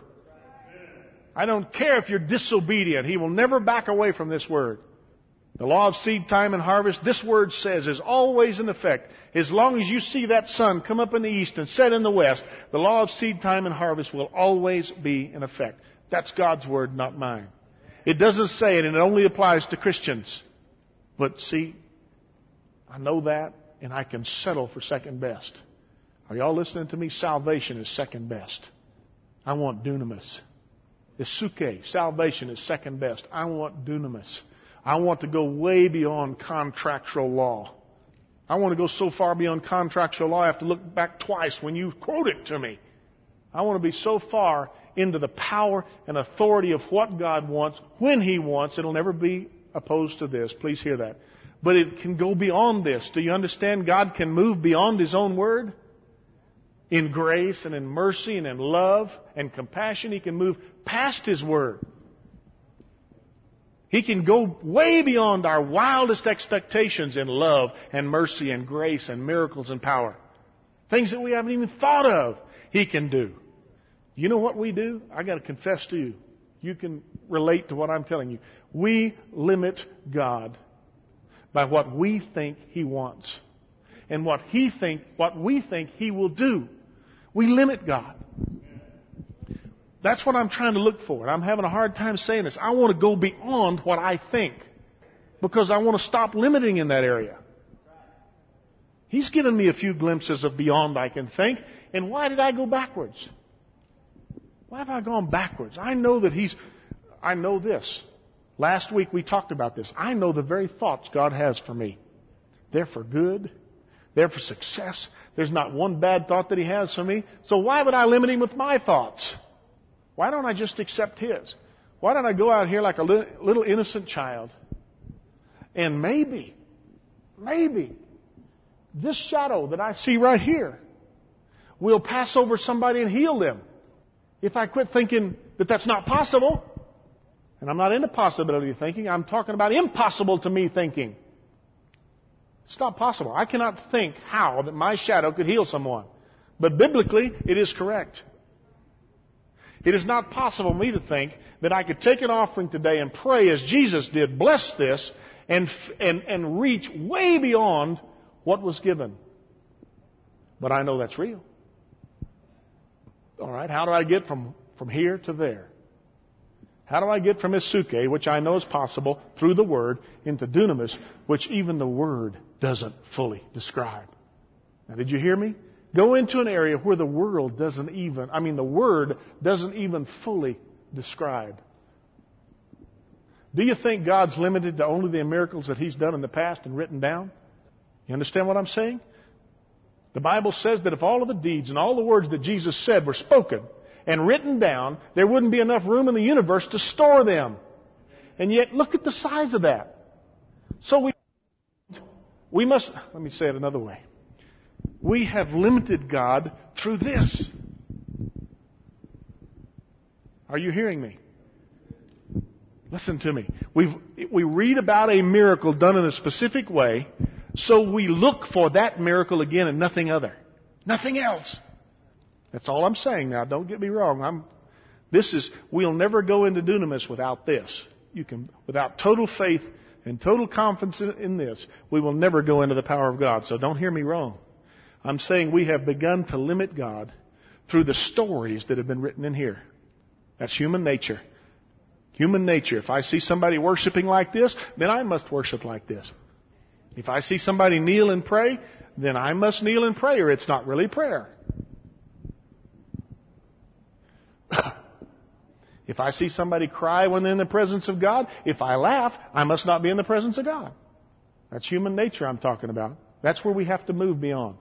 I don't care if you're disobedient. He will never back away from this Word. The law of seed time and harvest, this Word says, is always in effect. As long as you see that sun come up in the east and set in the west, the law of seed time and harvest will always be in effect. That's God's Word, not mine. It doesn't say it, and it only applies to Christians. But see, I know that, and I can settle for second best. Are y'all listening to me? Salvation is second best. I want dunamis. Esuke, salvation is second best. I want dunamis. I want to go way beyond contractual law. I want to go so far beyond contractual law, I have to look back twice when you quote it to me. I want to be so far into the power and authority of what God wants, when He wants. It'll never be opposed to this. Please hear that. But it can go beyond this. Do you understand? God can move beyond His own Word. In grace and in mercy and in love and compassion, He can move past His Word. He can go way beyond our wildest expectations in love and mercy and grace and miracles and power. Things that we haven't even thought of, He can do. You know what we do? I got to confess to you. You can relate to what I'm telling you. We limit God by what we think He wants and what He think, what we think He will do. We limit God. That's what I'm trying to look for. And I'm having a hard time saying this. I want to go beyond what I think because I want to stop limiting in that area. He's given me a few glimpses of beyond I can think. And why did I go backwards? Why have I gone backwards? I know that He's, I know this. Last week we talked about this. I know the very thoughts God has for me. They're for good. They're for success. There's not one bad thought that He has for me. So why would I limit Him with my thoughts? Why don't I just accept His? Why don't I go out here like a little, little innocent child and maybe, maybe this shadow that I see right here will pass over somebody and heal them. If I quit thinking that that's not possible, and I'm not into possibility thinking, I'm talking about impossible to me thinking. It's not possible. I cannot think how that my shadow could heal someone. But biblically, it is correct. It is not possible for me to think that I could take an offering today and pray as Jesus did, bless this, and, and, and reach way beyond what was given. But I know that's real. All right, how do I get from, from here to there? How do I get from Isuke, which I know is possible through the Word, into dunamis, which even the Word doesn't fully describe? Now, did you hear me? Go into an area where the world doesn't even, I mean the Word doesn't even fully describe. Do you think God's limited to only the miracles that He's done in the past and written down? You understand what I'm saying? The Bible says that if all of the deeds and all the words that Jesus said were spoken and written down, there wouldn't be enough room in the universe to store them. And yet, look at the size of that. So we, we must, let me say it another way. We have limited God through this. Are you hearing me? Listen to me. We we read about a miracle done in a specific way, so we look for that miracle again and nothing other. Nothing else. That's all I'm saying now. Don't get me wrong. I'm, this is, we'll never go into dunamis without this. You can, without total faith and total confidence in, in this, we will never go into the power of God. So don't hear me wrong. I'm saying we have begun to limit God through the stories that have been written in here. That's human nature. Human nature. If I see somebody worshiping like this, then I must worship like this. If I see somebody kneel and pray, then I must kneel and pray, or it's not really prayer. If I see somebody cry when they're in the presence of God, if I laugh, I must not be in the presence of God. That's human nature I'm talking about. That's where we have to move beyond.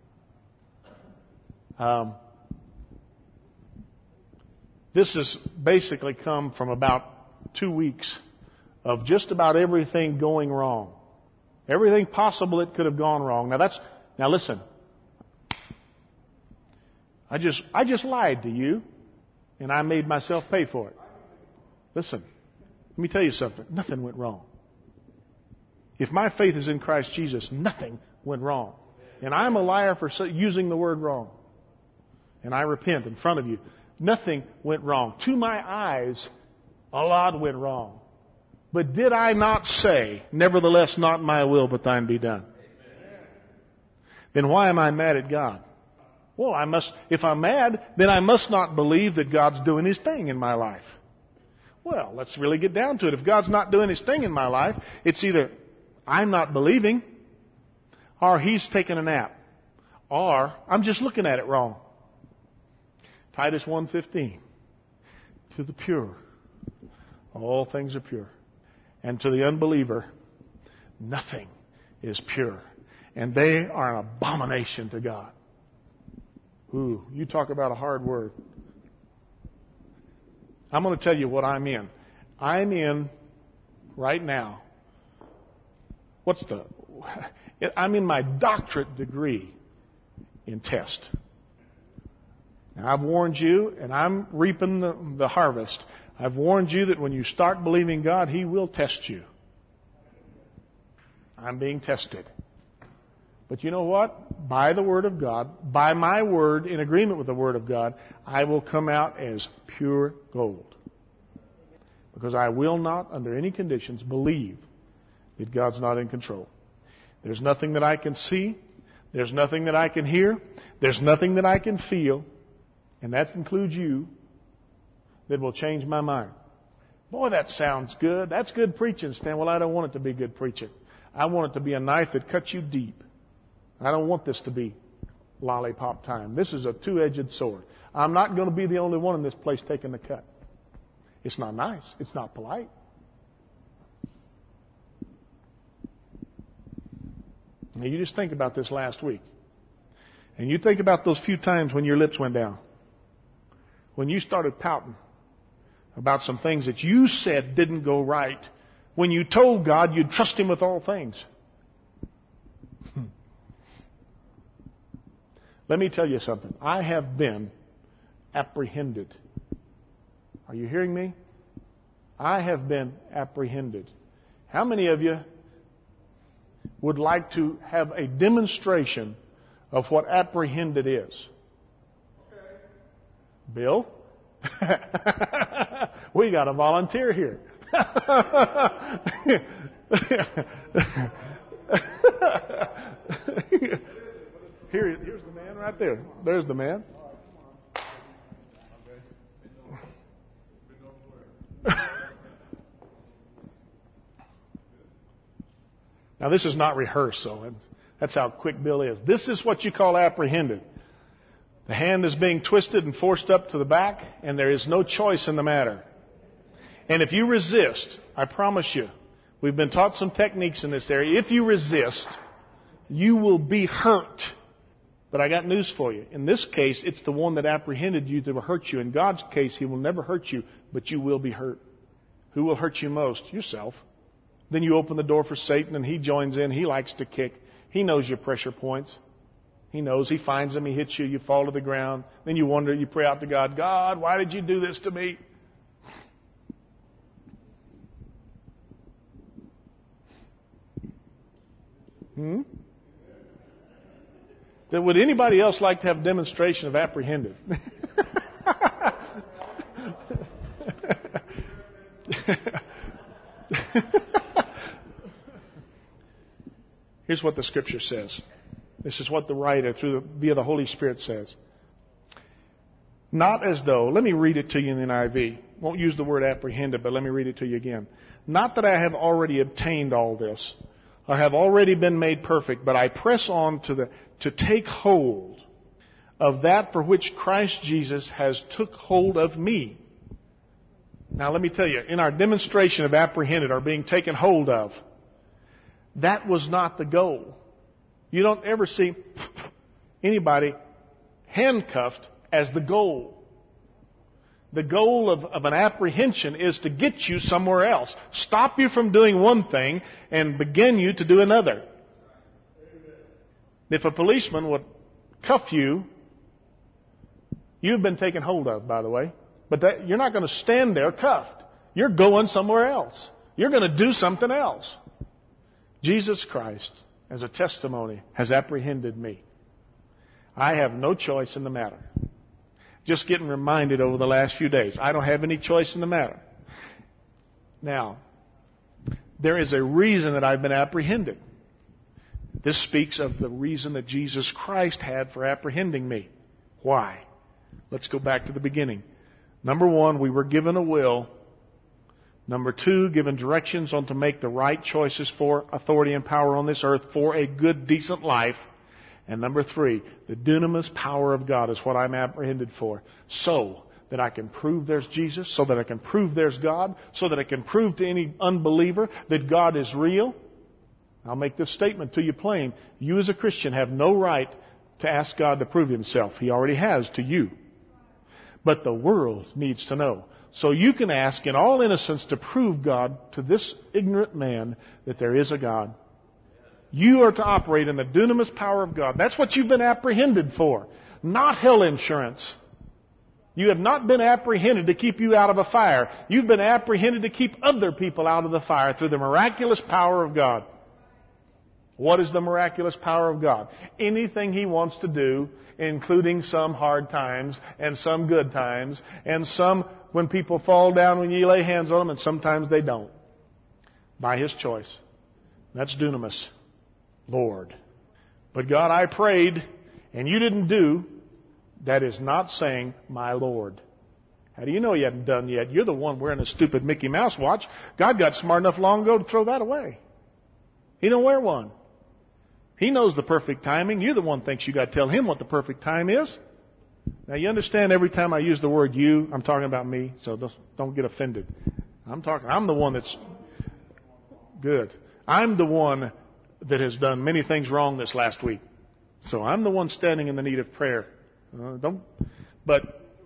Um, this has basically come from about two weeks of just about everything going wrong. Everything possible that could have gone wrong. Now that's, now listen. I just, I just lied to you, and I made myself pay for it. Listen, let me tell you something. Nothing went wrong. If my faith is in Christ Jesus, nothing went wrong. And I'm a liar for using the word wrong. And I repent in front of you. Nothing went wrong. To my eyes, a lot went wrong. But did I not say, nevertheless, not my will, but thine be done? Amen. Then why am I mad at God? Well, I must, if I'm mad, then I must not believe that God's doing His thing in my life. Well, let's really get down to it. If God's not doing His thing in my life, it's either I'm not believing, or He's taking a nap, or I'm just looking at it wrong. Titus one fifteen. To the pure, all things are pure. And to the unbeliever, nothing is pure. And they are an abomination to God. Ooh, you talk about a hard word. I'm going to tell you what I'm in. I'm in, right now, what's the, I'm in my doctorate degree in test. Now, I've warned you, and I'm reaping the, the harvest. I've warned you that when you start believing God, He will test you. I'm being tested. But you know what? By the Word of God, by my word, in agreement with the Word of God, I will come out as pure gold. Because I will not, under any conditions, believe that God's not in control. There's nothing that I can see. There's nothing that I can hear. There's nothing that I can feel. And that includes you, that will change my mind. Boy, that sounds good. That's good preaching, Stan. Well, I don't want it to be good preaching. I want it to be a knife that cuts you deep. I don't want this to be lollipop time. This is a two-edged sword. I'm not going to be the only one in this place taking the cut. It's not nice. It's not polite. Now, you just think about this last week. And you think about those few times when your lips went down. when you started pouting about some things that you said didn't go right, when you told God you'd trust Him with all things. Let me tell you something. I have been apprehended. Are you hearing me? I have been apprehended. How many of you would like to have a demonstration of what apprehended is? Bill? We got a volunteer here. Here, here's the man right there. There's the man. Now, this is not rehearsed, so that's how quick Bill is. This is what you call apprehended. The hand is being twisted and forced up to the back, and there is no choice in the matter. And if you resist, I promise you, we've been taught some techniques in this area. If you resist, you will be hurt. But I got news for you. In this case, it's the one that apprehended you that will hurt you. In God's case, He will never hurt you, but you will be hurt. Who will hurt you most? Yourself. Then you open the door for Satan, and he joins in. He likes to kick. He knows your pressure points. He knows. He finds them. He hits you. You fall to the ground. Then you wonder. You pray out to God. God, why did you do this to me? Hmm? That would anybody else like to have a demonstration of apprehended? Here's what the Scripture says. This is what the writer, through the, via the Holy Spirit, says. Not as though, let me read it to you in the N I V. Won't use the word apprehended, but let me read it to you again. Not that I have already obtained all this, or have already been made perfect, but I press on to the to take hold of that for which Christ Jesus has took hold of me. Now let me tell you, in our demonstration of apprehended or being taken hold of, that was not the goal. You don't ever see anybody handcuffed as the goal. The goal of, of an apprehension is to get you somewhere else. Stop you from doing one thing and begin you to do another. If a policeman would cuff you, you've been taken hold of, by the way. But that, you're not going to stand there cuffed. You're going somewhere else. You're going to do something else. Jesus Christ, as a testimony, has apprehended me. I have no choice in the matter. Just getting reminded over the last few days, I don't have any choice in the matter. Now, there is a reason that I've been apprehended. This speaks of the reason that Jesus Christ had for apprehending me. Why? Let's go back to the beginning. Number one, we were given a will. Number two, given directions on to make the right choices for authority and power on this earth for a good, decent life. And number three, the dunamis power of God is what I'm apprehended for. So that I can prove there's Jesus, so that I can prove there's God, so that I can prove to any unbeliever that God is real. I'll make this statement to you plain. You as a Christian have no right to ask God to prove Himself. He already has to you. But the world needs to know. So you can ask in all innocence to prove God to this ignorant man that there is a God. You are to operate in the dunamis power of God. That's what you've been apprehended for. Not hell insurance. You have not been apprehended to keep you out of a fire. You've been apprehended to keep other people out of the fire through the miraculous power of God. What is the miraculous power of God? Anything He wants to do, including some hard times and some good times and some when people fall down when you lay hands on them and sometimes they don't. By His choice. That's dunamis. Lord. But God, I prayed and you didn't do. That is not saying, my Lord. How do you know you haven't done yet? You're the one wearing a stupid Mickey Mouse watch. God got smart enough long ago to throw that away. He don't wear one. He knows the perfect timing. You're the one who thinks you got to tell Him what the perfect time is. Now you understand every time I use the word you, I'm talking about me, so don't, don't get offended. I'm talking, I'm the one that's good. I'm the one that has done many things wrong this last week. So I'm the one standing in the need of prayer. Uh, don't, but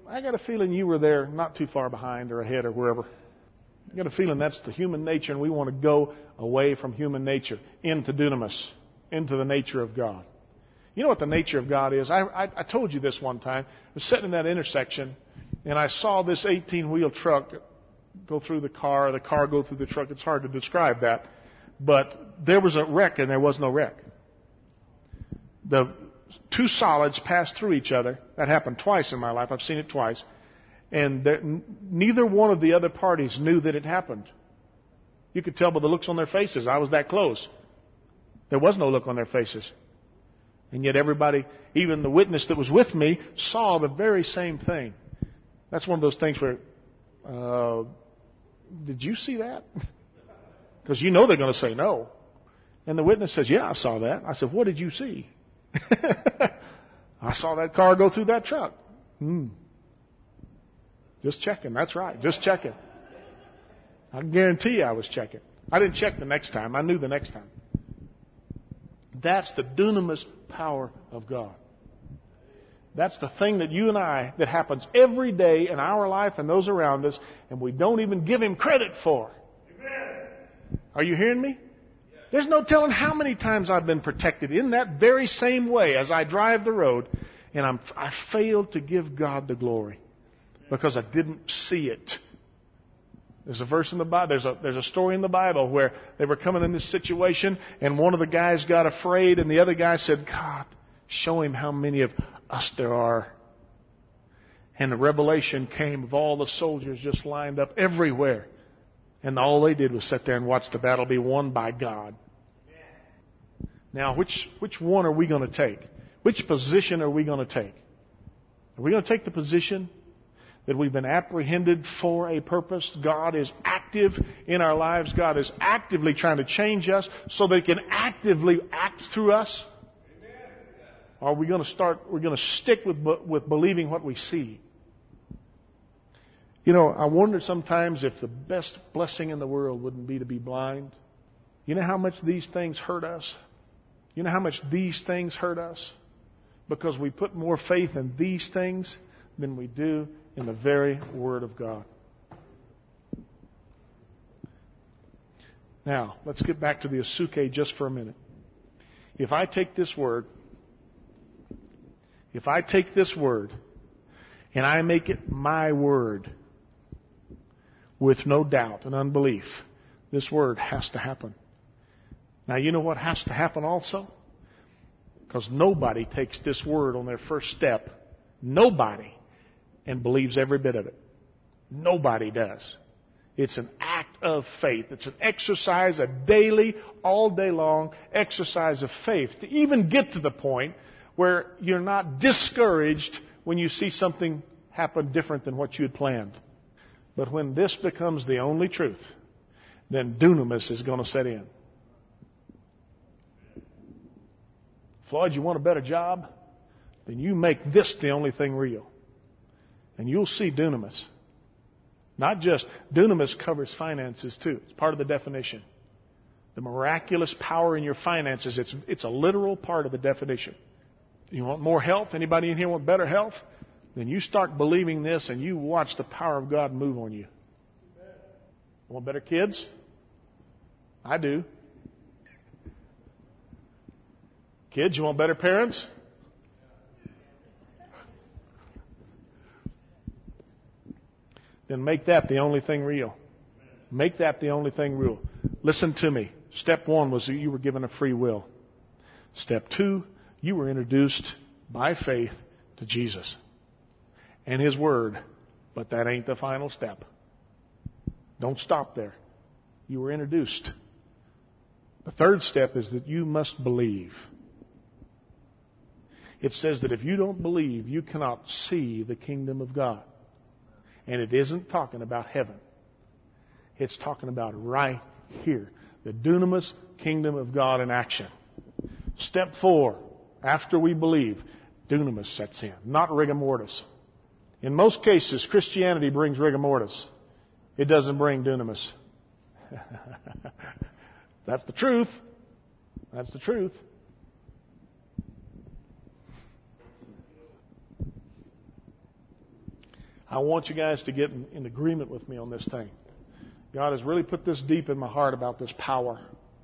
I got a feeling you were there not too far behind or ahead or wherever. I got a feeling that's the human nature, and we want to go away from human nature into dunamis, into the nature of God. You know what the nature of God is? I, I, I told you this one time. I was sitting in that intersection, and I saw this eighteen-wheel truck go through the car, the car go through the truck. It's hard to describe that. But there was a wreck, and there was no wreck. The two solids passed through each other. That happened twice in my life. I've seen it twice. And there, neither one of the other parties knew that it happened. You could tell by the looks on their faces. I was that close. There was no look on their faces. And yet everybody, even the witness that was with me, saw the very same thing. That's one of those things where, uh, did you see that? Because you know they're going to say no. And the witness says, yeah, I saw that. I said, what did you see? I saw that car go through that truck. Hmm. Just checking. That's right. Just checking. I guarantee you I was checking. I didn't check the next time. I knew the next time. That's the dunamis power of God. That's the thing that you and I, that happens every day in our life and those around us, and we don't even give Him credit for. Amen. Are you hearing me? Yes. There's no telling how many times I've been protected in that very same way as I drive the road, and I'm, I failed to give God the glory because I didn't see it. There's a verse in the Bible, there's a, there's a story in the Bible where they were coming in this situation, and one of the guys got afraid, and the other guy said, God, show him how many of us there are. And the revelation came of all the soldiers just lined up everywhere. And all they did was sit there and watch the battle be won by God. Now, which, which one are we going to take? Which position are we going to take? Are we going to take the position that we've been apprehended for a purpose? God is active in our lives. God is actively trying to change us so that He can actively act through us. Or are we going to start, we're going to stick with, with believing what we see? You know, I wonder sometimes if the best blessing in the world wouldn't be to be blind. You know how much these things hurt us? You know how much these things hurt us? Because we put more faith in these things than we do in the very Word of God. Now, let's get back to the Asuke just for a minute. If I take this Word, if I take this Word and I make it my Word with no doubt and unbelief, this Word has to happen. Now, you know what has to happen also? Because nobody takes this Word on their first step. Nobody. And believes every bit of it. Nobody does. It's an act of faith. It's an exercise, a daily, all day long exercise of faith to even get to the point where you're not discouraged when you see something happen different than what you had planned. But when this becomes the only truth, then dunamis is going to set in. Floyd, you want a better job? Then you make this the only thing real. And you'll see dunamis. Not just, dunamis covers finances too. It's part of the definition. The miraculous power in your finances, it's, it's a literal part of the definition. You want more health? Anybody in here want better health? Then you start believing this and you watch the power of God move on you. Want better kids? I do. Kids, you want better parents? Then make that the only thing real. Make that the only thing real. Listen to me. Step one was that you were given a free will. Step two, you were introduced by faith to Jesus and His Word. But that ain't the final step. Don't stop there. You were introduced. The third step is that you must believe. It says that if you don't believe, you cannot see the kingdom of God. And it isn't talking about heaven. It's talking about right here. The dunamis kingdom of God in action. Step four, after we believe, dunamis sets in, not rigor mortis. In most cases, Christianity brings rigor mortis. It doesn't bring dunamis. That's the truth. That's the truth. I want you guys to get in, in agreement with me on this thing. God has really put this deep in my heart about this power.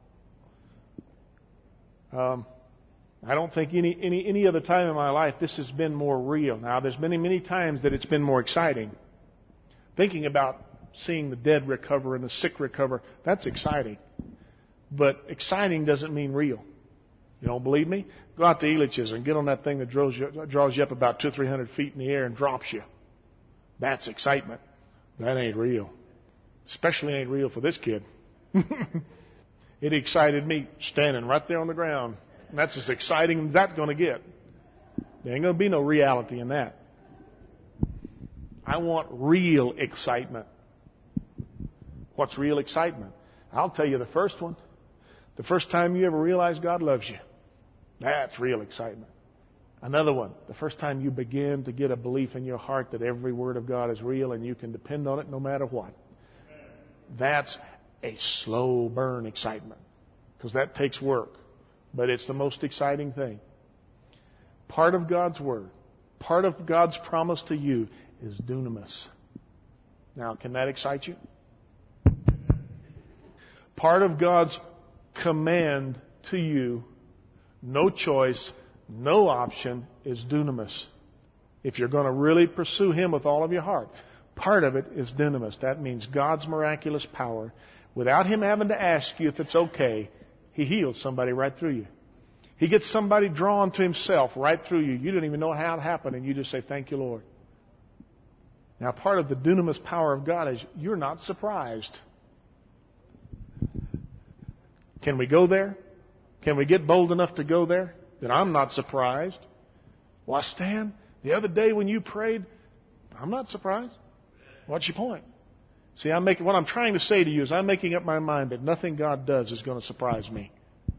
Um, I don't think any, any, any other time in my life this has been more real. Now, there's many, many times that it's been more exciting. Thinking about seeing the dead recover and the sick recover, that's exciting. But exciting doesn't mean real. You don't believe me? Go out to Elitch's and get on that thing that draws you, draws you up about two or three hundred feet in the air and drops you. That's excitement. That ain't real. Especially ain't real for this kid. It excited me standing right there on the ground. And that's as exciting as that's going to get. There ain't going to be no reality in that. I want real excitement. What's real excitement? I'll tell you the first one. The first time you ever realize God loves you. That's real excitement. Another one. The first time you begin to get a belief in your heart that every word of God is real and you can depend on it no matter what. That's a slow burn excitement. Because that takes work. But it's the most exciting thing. Part of God's Word, part of God's promise to you is dunamis. Now, can that excite you? Part of God's command to you, no choice, no option, is dunamis. If you're going to really pursue Him with all of your heart, part of it is dunamis. That means God's miraculous power. Without Him having to ask you if it's okay, He heals somebody right through you. He gets somebody drawn to Himself right through you. You don't even know how it happened, and you just say, "Thank you, Lord." Now, part of the dunamis power of God is you're not surprised. Can we go there? Can we get bold enough to go there? That I'm not surprised. Well, Stan, the other day when you prayed, I'm not surprised. What's your point? See, I'm making, what I'm trying to say to you is I'm making up my mind that nothing God does is going to surprise me.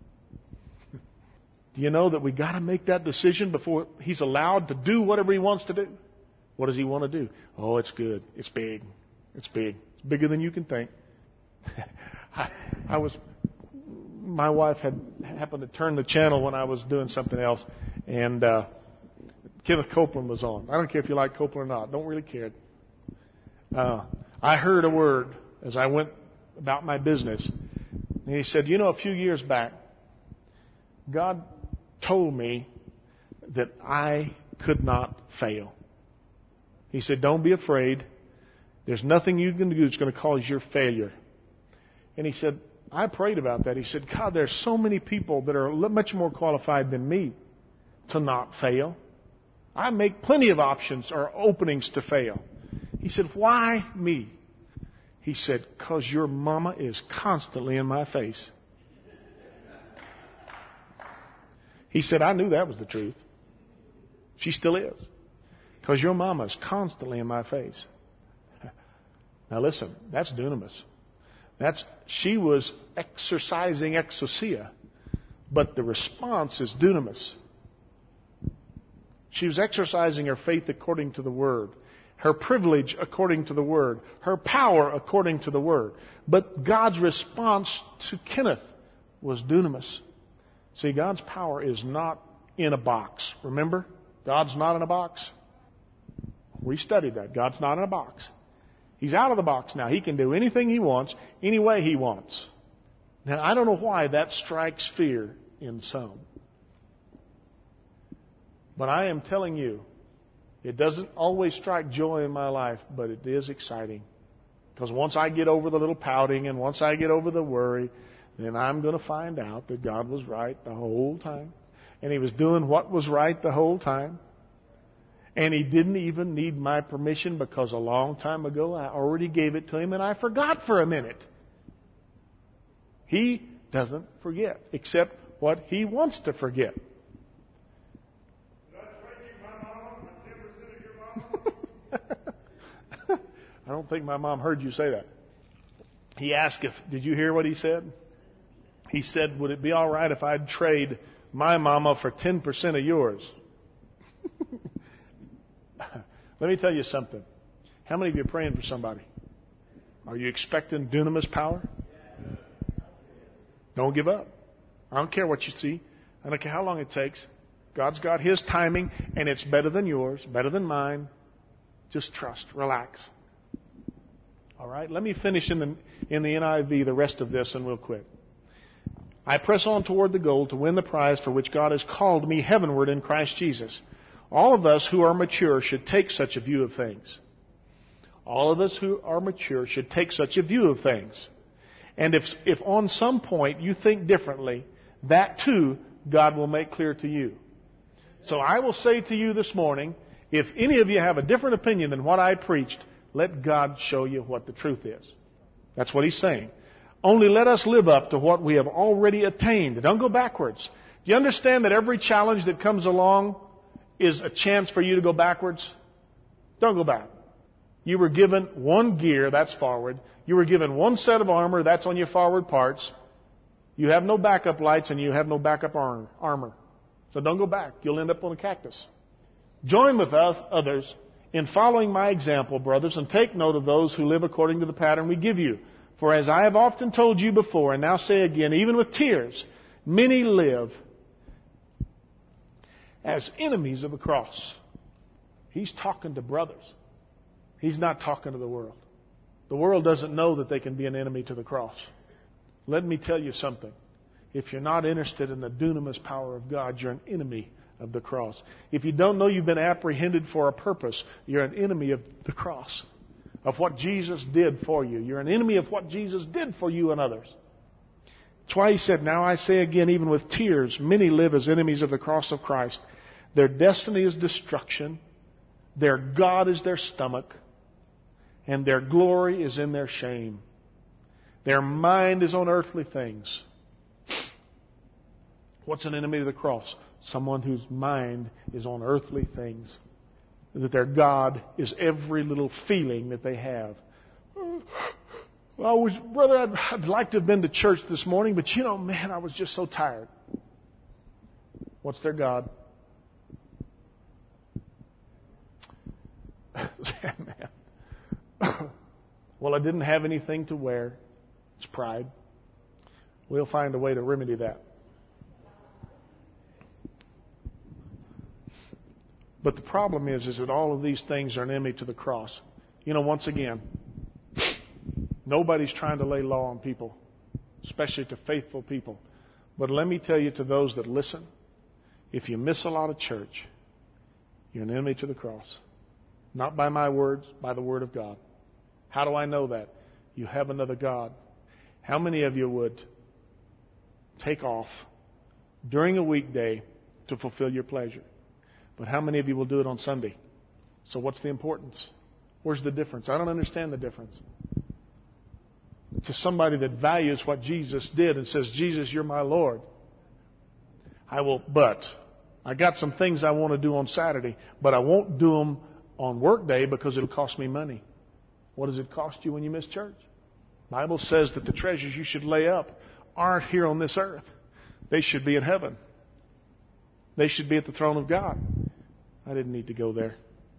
Do you know that we got to make that decision before He's allowed to do whatever He wants to do? What does He want to do? Oh, it's good. It's big. It's big. It's bigger than you can think. I, I was, my wife had happened to turn the channel when I was doing something else, and uh, Kenneth Copeland was on. I don't care if you like Copeland or not. Don't really care. Uh, I heard a word as I went about my business. And he said, you know, a few years back, God told me that I could not fail. He said, don't be afraid. There's nothing you can do that's going to cause your failure. And he said, I prayed about that. He said, God, there's so many people that are much more qualified than me to not fail. I make plenty of options or openings to fail. He said, why me? He said, because your mama is constantly in my face. He said, I knew that was the truth. She still is. Because your mama is constantly in my face. Now listen, that's dunamis. That's, she was exercising exousia, but the response is dunamis. She was exercising her faith according to the Word, her privilege according to the Word, her power according to the Word. But God's response to Kenneth was dunamis. See, God's power is not in a box. Remember? God's not in a box. We studied that. God's not in a box. He's out of the box now. He can do anything He wants, any way He wants. Now, I don't know why that strikes fear in some. But I am telling you, it doesn't always strike joy in my life, but it is exciting. Because once I get over the little pouting and once I get over the worry, then I'm going to find out that God was right the whole time. And He was doing what was right the whole time. And He didn't even need my permission because a long time ago I already gave it to Him and I forgot for a minute. He doesn't forget except what He wants to forget. I don't think my mom heard you say that. He asked if, did you hear what he said? He said, would it be all right if I'd trade my mama for ten percent of yours? Let me tell you something. How many of you are praying for somebody? Are you expecting dunamis power? Don't give up. I don't care what you see. I don't care how long it takes. God's got His timing, and it's better than yours, better than mine. Just trust. Relax. All right? Let me finish in the, in the N I V the rest of this and we'll quit. I press on toward the goal to win the prize for which God has called me heavenward in Christ Jesus. All of us who are mature should take such a view of things. All of us who are mature should take such a view of things. And if, if on some point you think differently, that too God will make clear to you. So I will say to you this morning, if any of you have a different opinion than what I preached, let God show you what the truth is. That's what He's saying. Only let us live up to what we have already attained. Don't go backwards. Do you understand that every challenge that comes along is a chance for you to go backwards? Don't go back. You were given one gear, that's forward. You were given one set of armor, that's on your forward parts. You have no backup lights and you have no backup armor. So don't go back. You'll end up on a cactus. Join with us, others, in following my example, brothers, and take note of those who live according to the pattern we give you. For as I have often told you before, and now say again, even with tears, many live as enemies of the cross. He's talking to brothers. He's not talking to the world. The world doesn't know that they can be an enemy to the cross. Let me tell you something. If you're not interested in the dunamis power of God, you're an enemy of the cross. If you don't know you've been apprehended for a purpose, you're an enemy of the cross, of what Jesus did for you. You're an enemy of what Jesus did for you and others. That's why He said, now I say again, even with tears, many live as enemies of the cross of Christ. Their destiny is destruction. Their God is their stomach. And their glory is in their shame. Their mind is on earthly things. What's an enemy of the cross? Someone whose mind is on earthly things. That their God is every little feeling that they have. I was, brother, I'd, I'd like to have been to church this morning, but you know, man, I was just so tired. What's their God? Man. Well, I didn't have anything to wear. It's pride. We'll find a way to remedy that. But the problem is, is that all of these things are an enemy to the cross. You know, once again, nobody's trying to lay law on people, especially to faithful people. But let me tell you to those that listen, if you miss a lot of church, you're an enemy to the cross. Not by my words, by the Word of God. How do I know that? You have another God. How many of you would take off during a weekday to fulfill your pleasure? But how many of you will do it on Sunday? So what's the importance? Where's the difference? I don't understand the difference. To somebody that values what Jesus did and says, Jesus, you're my Lord. I will, but I got some things I want to do on Saturday, but I won't do them on work day because it'll cost me money. What does it cost you when you miss church? The Bible says that the treasures you should lay up aren't here on this earth. They should be in heaven. They should be at the throne of God. I didn't need to go there.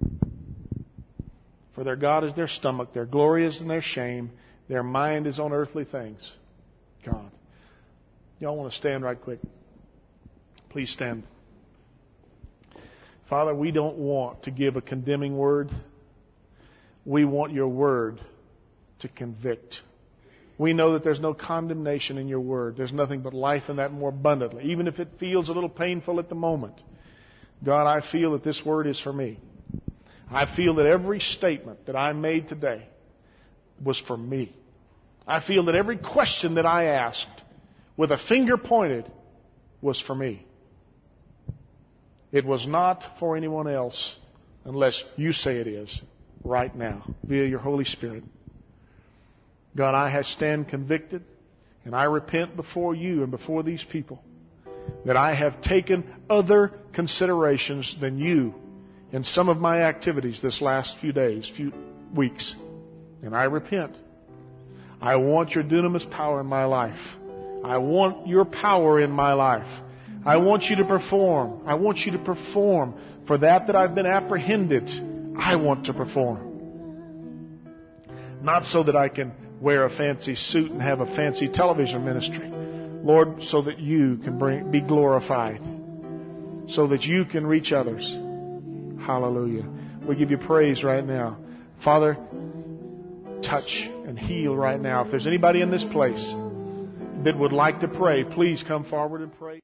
For their God is their stomach, their glory is in their shame, their mind is on earthly things. God. Y'all want to stand right quick? Please stand. Father, we don't want to give a condemning word. We want your word to convict. We know that there's no condemnation in your word. There's nothing but life in that more abundantly. Even if it feels a little painful at the moment. God, I feel that this word is for me. I feel that every statement that I made today was for me. I feel that every question that I asked with a finger pointed was for me. It was not for anyone else unless you say it is right now via your Holy Spirit. God, I have stand convicted and I repent before you and before these people that I have taken other considerations than you in some of my activities this last few days, few weeks. And I repent. I want your dunamis power in my life. I want your power in my life. I want you to perform. I want you to perform for that that I've been apprehended. I want to perform. Not so that I can wear a fancy suit and have a fancy television ministry. Lord, so that you can bring, be glorified. So that you can reach others. Hallelujah. We give you praise right now. Father, touch and heal right now. If there's anybody in this place that would like to pray, please come forward and pray.